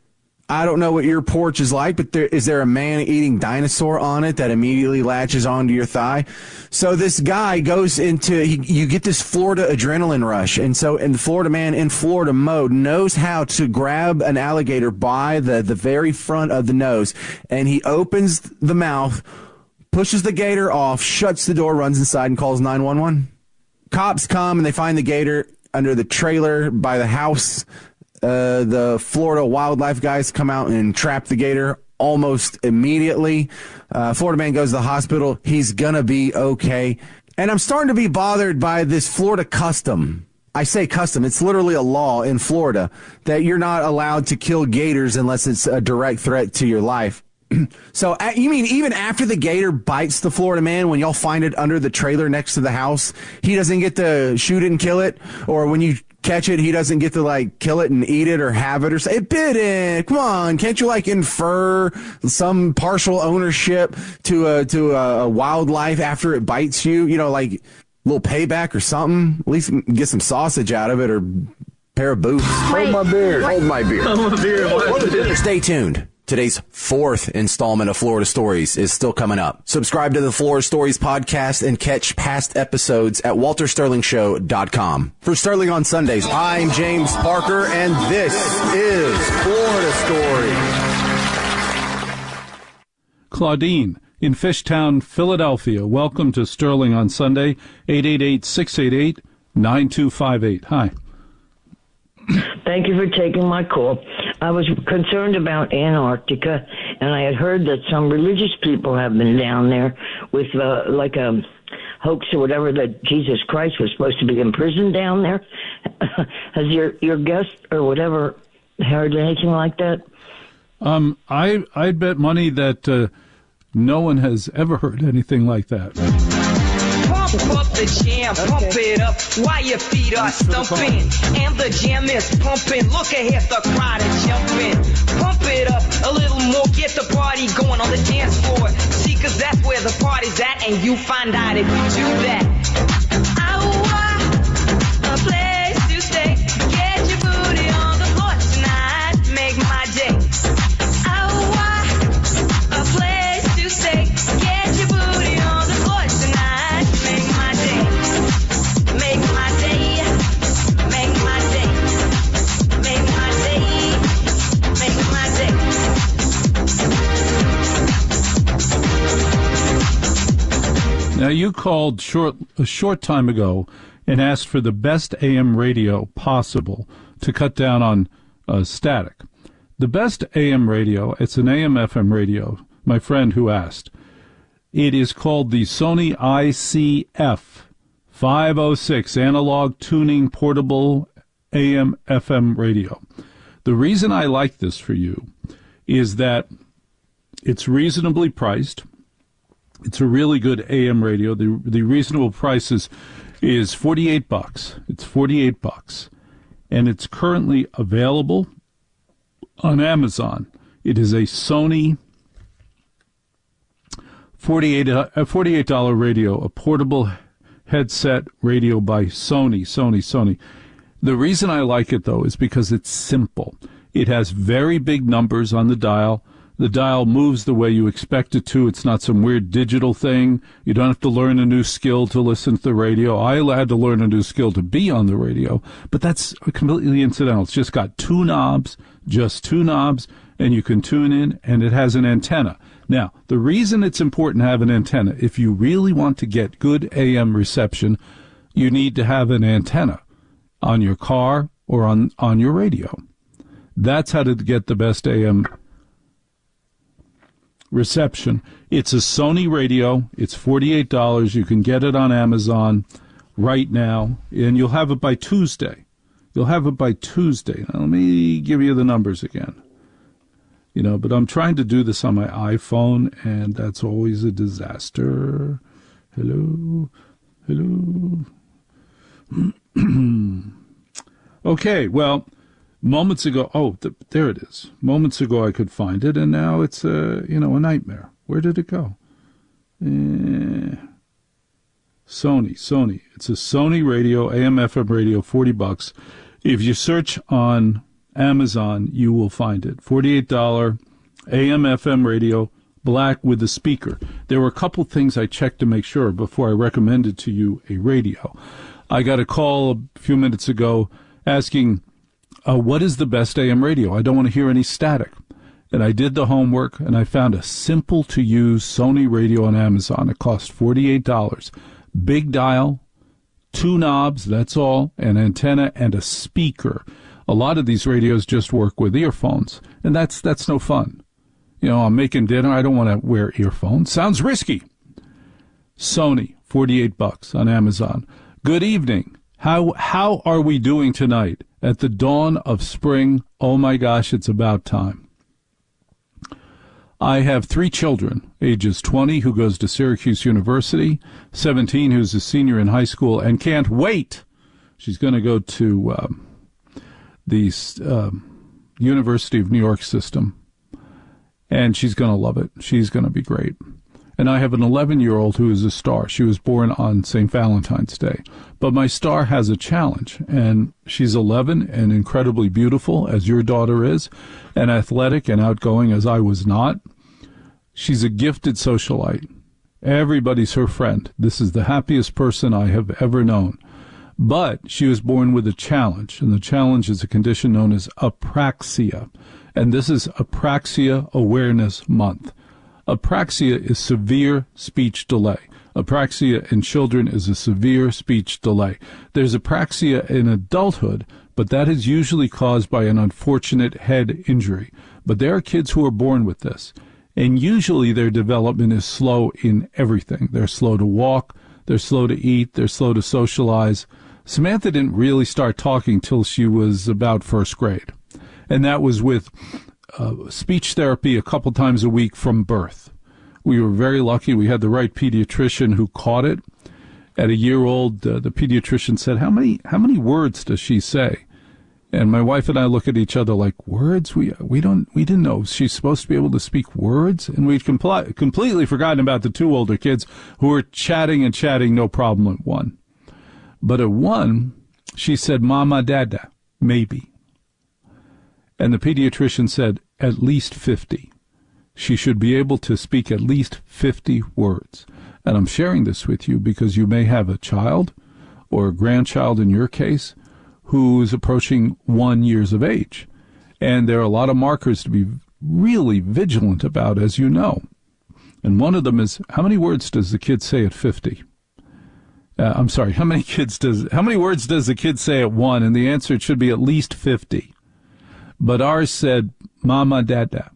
I don't know what your porch is like, but is there a man-eating dinosaur on it that immediately latches onto your thigh? So this guy goes into, you get this Florida adrenaline rush. And the Florida man in Florida mode knows how to grab an alligator by the very front of the nose. And he opens the mouth, pushes the gator off, shuts the door, runs inside, and calls 911. Cops come and they find the gator under the trailer by the house. The Florida wildlife guys come out and trap the gator almost immediately. Florida man goes to the hospital. He's going to be okay. And I'm starting to be bothered by this Florida custom. I say custom. It's literally a law in Florida that you're not allowed to kill gators unless it's a direct threat to your life. So you mean even after the gator bites the Florida man, when y'all find it under the trailer next to the house, he doesn't get to shoot it and kill it? Or when you catch it, he doesn't get to kill it and eat it or have it or say, it bit it. Come on. Can't you infer some partial ownership to a wildlife after it bites you? Little payback or something. At least get some sausage out of it or a pair of boots. Hold my beer. Hold my beer. Hold my beer. Stay tuned. Today's 4th installment of Florida Stories is still coming up. Subscribe to the Florida Stories podcast and catch past episodes at WalterSterlingShow.com. For Sterling on Sundays, I'm James Parker, and this is Florida Stories. Claudine in Fishtown, Philadelphia. Welcome to Sterling on Sunday, 888-688-9258. Hi. Thank you for taking my call. I was concerned about Antarctica, and I had heard that some religious people have been down there with a hoax or whatever, that Jesus Christ was supposed to be in prison down there. Has your guest or whatever heard anything like that? I'd bet money that no one has ever heard anything like that. Pump up the jam, pump it up while your feet are stumping. And the jam is pumping. Look ahead, the crowd is jumping. Pump it up a little more, get the party going on the dance floor. See, 'cause that's where the party's at, and you find out if you do that. I want a place to stay. Get your booty on the floor tonight. Make my day. I want a place to stay. Get your booty on the floor tonight. Make my day. Make my day. Make my day. Make my day. Make my day. Now, you called a short time ago and asked for the best AM radio possible to cut down on static. The best AM radio, it's an AM/FM radio, my friend who asked. It is called the Sony ICF 506 Analog Tuning Portable AM/FM radio. The reason I like this for you is that it's reasonably priced. It's a really good AM radio. The reasonable price is $48. It's $48, and it's currently available on Amazon. It is a Sony $48 radio, a portable headset radio by Sony. The reason I like it, though, is because it's simple. It has very big numbers on the dial. The dial moves the way you expect it to. It's not some weird digital thing. You don't have to learn a new skill to listen to the radio. I had to learn a new skill to be on the radio, but that's completely incidental. It's just got two knobs, and you can tune in, and it has an antenna. Now, the reason it's important to have an antenna, if you really want to get good AM reception, you need to have an antenna on your car or on your radio. That's how to get the best AM reception. It's a Sony radio. It's $48. You can get it on Amazon right now, and you'll have it by Tuesday. Now, let me give you the numbers again. But I'm trying to do this on my iPhone, and that's always a disaster. Hello. Okay, well, moments ago, there it is. Moments ago I could find it, and now it's a nightmare. Where did it go? Sony. It's a Sony radio, AM/FM radio, $40. If you search on Amazon, you will find it. $48 AM/FM radio, black with a speaker. There were a couple things I checked to make sure before I recommended to you a radio. I got a call a few minutes ago asking, what is the best AM radio? I don't want to hear any static. And I did the homework, and I found a simple-to-use Sony radio on Amazon. It cost $48. Big dial, two knobs, that's all, an antenna, and a speaker. A lot of these radios just work with earphones, and that's no fun. I'm making dinner. I don't want to wear earphones. Sounds risky. Sony, $48 on Amazon. Good evening. How are we doing tonight? At the dawn of spring, oh my gosh, it's about time. I have 3 children, ages 20, who goes to Syracuse University, 17, who's a senior in high school, and can't wait. She's going to go to the University of New York system, and she's going to love it. She's going to be great. And I have an 11-year-old who is a star. She was born on St. Valentine's Day. But my star has a challenge, and she's 11 and incredibly beautiful, as your daughter is, and athletic and outgoing, as I was not. She's a gifted socialite. Everybody's her friend. This is the happiest person I have ever known. But she was born with a challenge, and the challenge is a condition known as apraxia. And this is Apraxia Awareness Month. Apraxia is severe speech delay. Apraxia in children is a severe speech delay. There's apraxia in adulthood, but that is usually caused by an unfortunate head injury. But there are kids who are born with this, and usually their development is slow in everything. They're slow to walk, they're slow to eat, they're slow to socialize. Samantha didn't really start talking till she was about first grade, and that was with speech therapy a couple times a week from birth. We were very lucky. We had the right pediatrician who caught it. At a year old, the pediatrician said, how many words does she say? And my wife and I look at each other like, words? We didn't know she's supposed to be able to speak words? And we'd completely forgotten about the 2 older kids who were chatting, no problem at 1. But at 1, she said, Mama, Dada, maybe. And the pediatrician said, at least 50. She should be able to speak at least 50 words. And I'm sharing this with you because you may have a child or a grandchild in your case who's approaching 1 year of age. And there are a lot of markers to be really vigilant about, as you know. And one of them is, how many words does the kid say at 50? I'm sorry, how many words does the kid say at 1? And the answer should be at least 50. But ours said, Mama, Dada.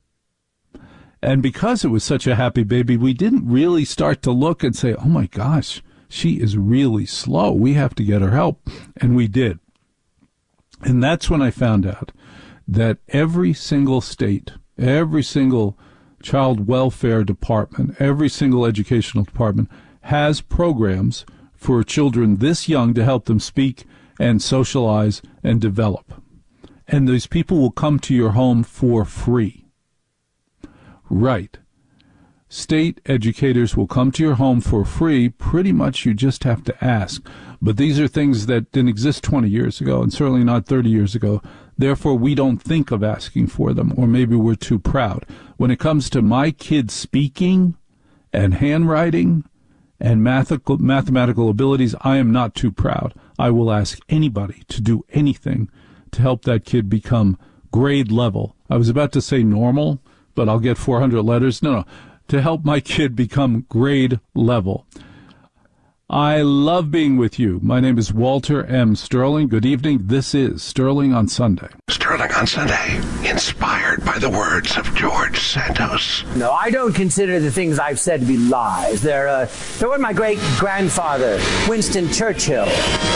And because it was such a happy baby, we didn't really start to look and say, oh my gosh, she is really slow. We have to get her help. And we did. And that's when I found out that every single state, every single child welfare department, every single educational department has programs for children this young to help them speak and socialize and develop. And those people will come to your home for free. Right. State educators will come to your home for free. Pretty much you just have to ask. But these are things that didn't exist 20 years ago and certainly not 30 years ago. Therefore, we don't think of asking for them, or maybe we're too proud. When it comes to my kids speaking and handwriting and mathematical abilities, I am not too proud. I will ask anybody to do anything to help that kid become grade level. I was about to say normal, but I'll get 400 letters. No, to help my kid become grade level. I love being with you. My name is Walter M. Sterling. Good evening. This is Sterling on Sunday. Sterling on Sunday, inspired by the words of George Santos. No, I don't consider the things I've said to be lies. They're what my great-grandfather, Winston Churchill.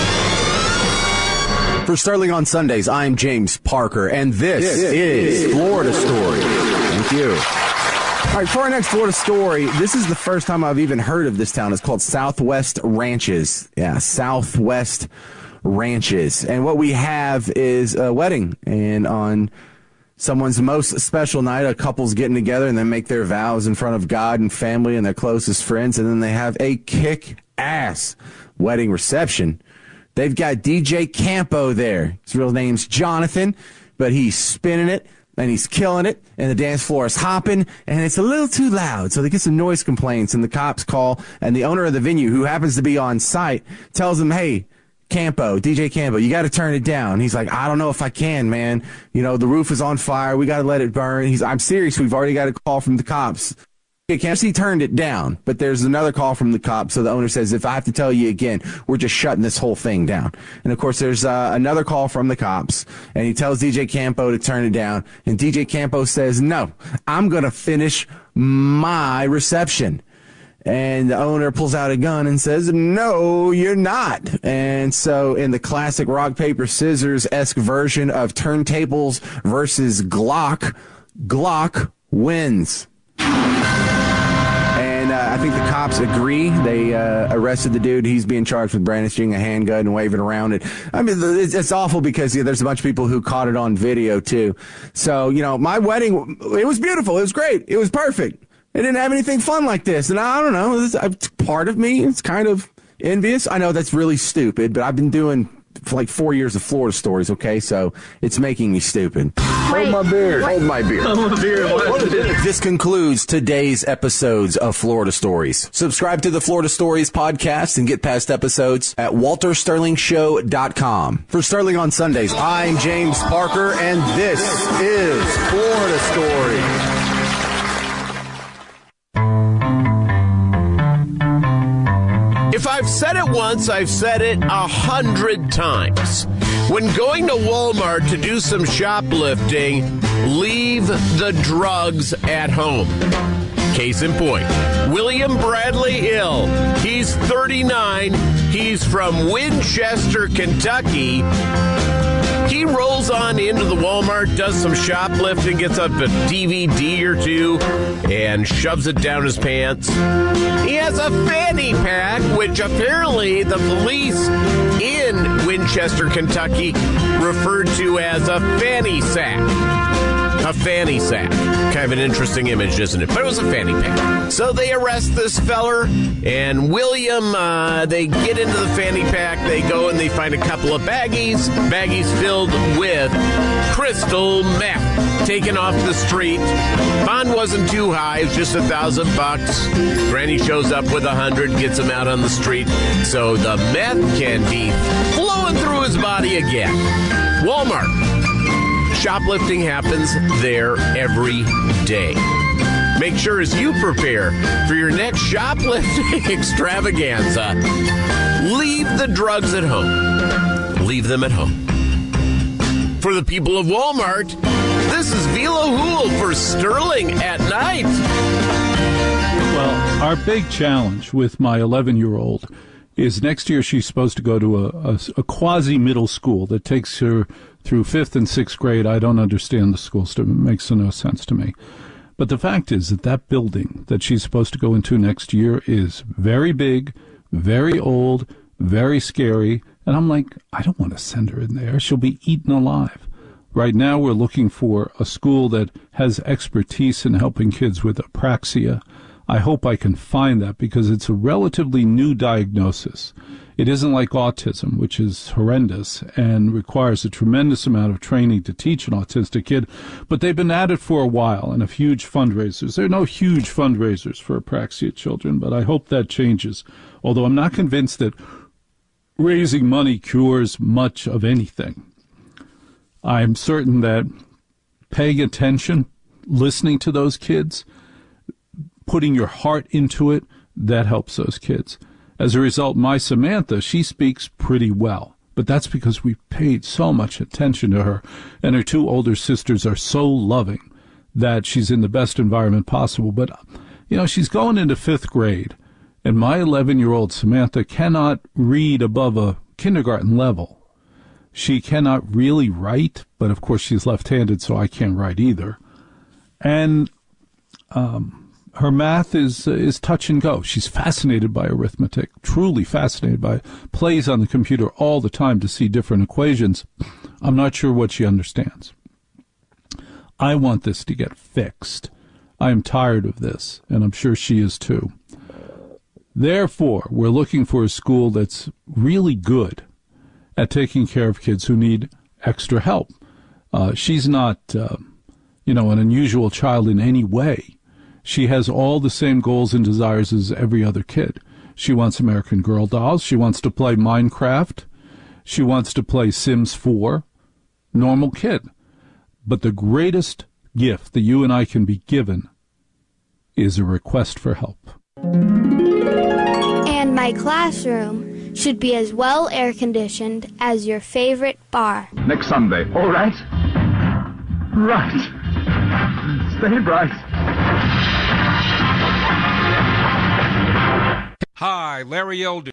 For Sterling on Sundays, I'm James Parker, and this is Florida Story. Thank you. All right, for our next Florida story, this is the first time I've even heard of this town. It's called Southwest Ranches. Yeah, Southwest Ranches. And what we have is a wedding. And on someone's most special night, a couple's getting together and they make their vows in front of God and family and their closest friends. And then they have a kick-ass wedding reception. They've got DJ Campo there. His real name's Jonathan, but he's spinning it. And he's killing it, and the dance floor is hopping, and it's a little too loud. So they get some noise complaints, and the cops call, and the owner of the venue, who happens to be on site, tells them, hey, Campo, DJ Campo, you got to turn it down. He's like, I don't know if I can, man. You know, the roof is on fire. We got to let it burn. I'm serious. We've already got a call from the cops. He turned it down, but there's another call from the cops. So the owner says, if I have to tell you again, we're just shutting this whole thing down. And, of course, there's another call from the cops, and he tells DJ Campo to turn it down. And DJ Campo says, no, I'm going to finish my reception. And the owner pulls out a gun and says, no, you're not. And so in the classic rock, paper, scissors-esque version of turntables versus Glock, Glock wins. I think the cops agree. They arrested the dude. He's being charged with brandishing a handgun and waving around it. I mean, it's awful because there's a bunch of people who caught it on video, too. So, my wedding, it was beautiful. It was great. It was perfect. It didn't have anything fun like this. And I don't know. Part of me is kind of envious. I know that's really stupid, but I've been doing for like 4 years of Florida stories, okay? So it's making me stupid. Hold my beer. Hold my beer. Hold my beer. This concludes today's episodes of Florida Stories. Subscribe to the Florida Stories podcast and get past episodes at waltersterlingshow.com. For Sterling on Sundays, I'm James Parker, and this is Florida Stories. If I've said it once, I've said it 100 times. When going to Walmart to do some shoplifting, leave the drugs at home. Case in point, William Bradley Hill. He's 39. He's from Winchester, Kentucky. He rolls on into the Walmart, does some shoplifting, gets up a DVD or two, and shoves it down his pants. He has a fanny pack, which apparently the police in Winchester, Kentucky, referred to as a fanny sack. A fanny sack. Kind of an interesting image, isn't it? But it was a fanny pack. So they arrest this feller, and William, they get into the fanny pack. They go and they find a couple of baggies filled with crystal meth taken off the street. Bond wasn't too high. It was just $1,000. Granny shows up with 100, gets him out on the street. So the meth can be flowing through his body again. Walmart. Shoplifting happens there every day. Make sure as you prepare for your next shoplifting extravaganza, leave the drugs at home. Leave them at home. For the people of Walmart, this is Velo Hool for Sterling at Night. Well, our big challenge with my 11-year-old is next year she's supposed to go to a quasi-middle school that takes her through 5th and 6th grade. I don't understand the school system. It makes no sense to me. But the fact is that building that she's supposed to go into next year is very big, very old, very scary. And I'm like, I don't want to send her in there. She'll be eaten alive. Right now we're looking for a school that has expertise in helping kids with apraxia. I hope I can find that because it's a relatively new diagnosis. It isn't like autism, which is horrendous and requires a tremendous amount of training to teach an autistic kid, but they've been at it for a while and have huge fundraisers. There are no huge fundraisers for apraxia children, but I hope that changes, although I'm not convinced that raising money cures much of anything. I'm certain that paying attention, listening to those kids, putting your heart into it, that helps those kids. As a result, my Samantha, she speaks pretty well, but that's because we've paid so much attention to her, and her two older sisters are so loving that she's in the best environment possible. But, you know, she's going into 5th grade, and my 11-year-old Samantha cannot read above a kindergarten level. She cannot really write, but of course she's left-handed, so I can't write either. And her math is touch and go. She's fascinated by arithmetic, truly fascinated by it. Plays on the computer all the time to see different equations. I'm not sure what she understands. I want this to get fixed. I am tired of this, and I'm sure she is too. Therefore, we're looking for a school that's really good at taking care of kids who need extra help. She's not, an unusual child in any way. She has all the same goals and desires as every other kid. She wants American Girl dolls. She wants to play Minecraft. She wants to play Sims 4. Normal kid. But the greatest gift that you and I can be given is a request for help. And my classroom should be as well air-conditioned as your favorite bar. Next Sunday. All right? Right. Stay bright. Hi, Larry Elder.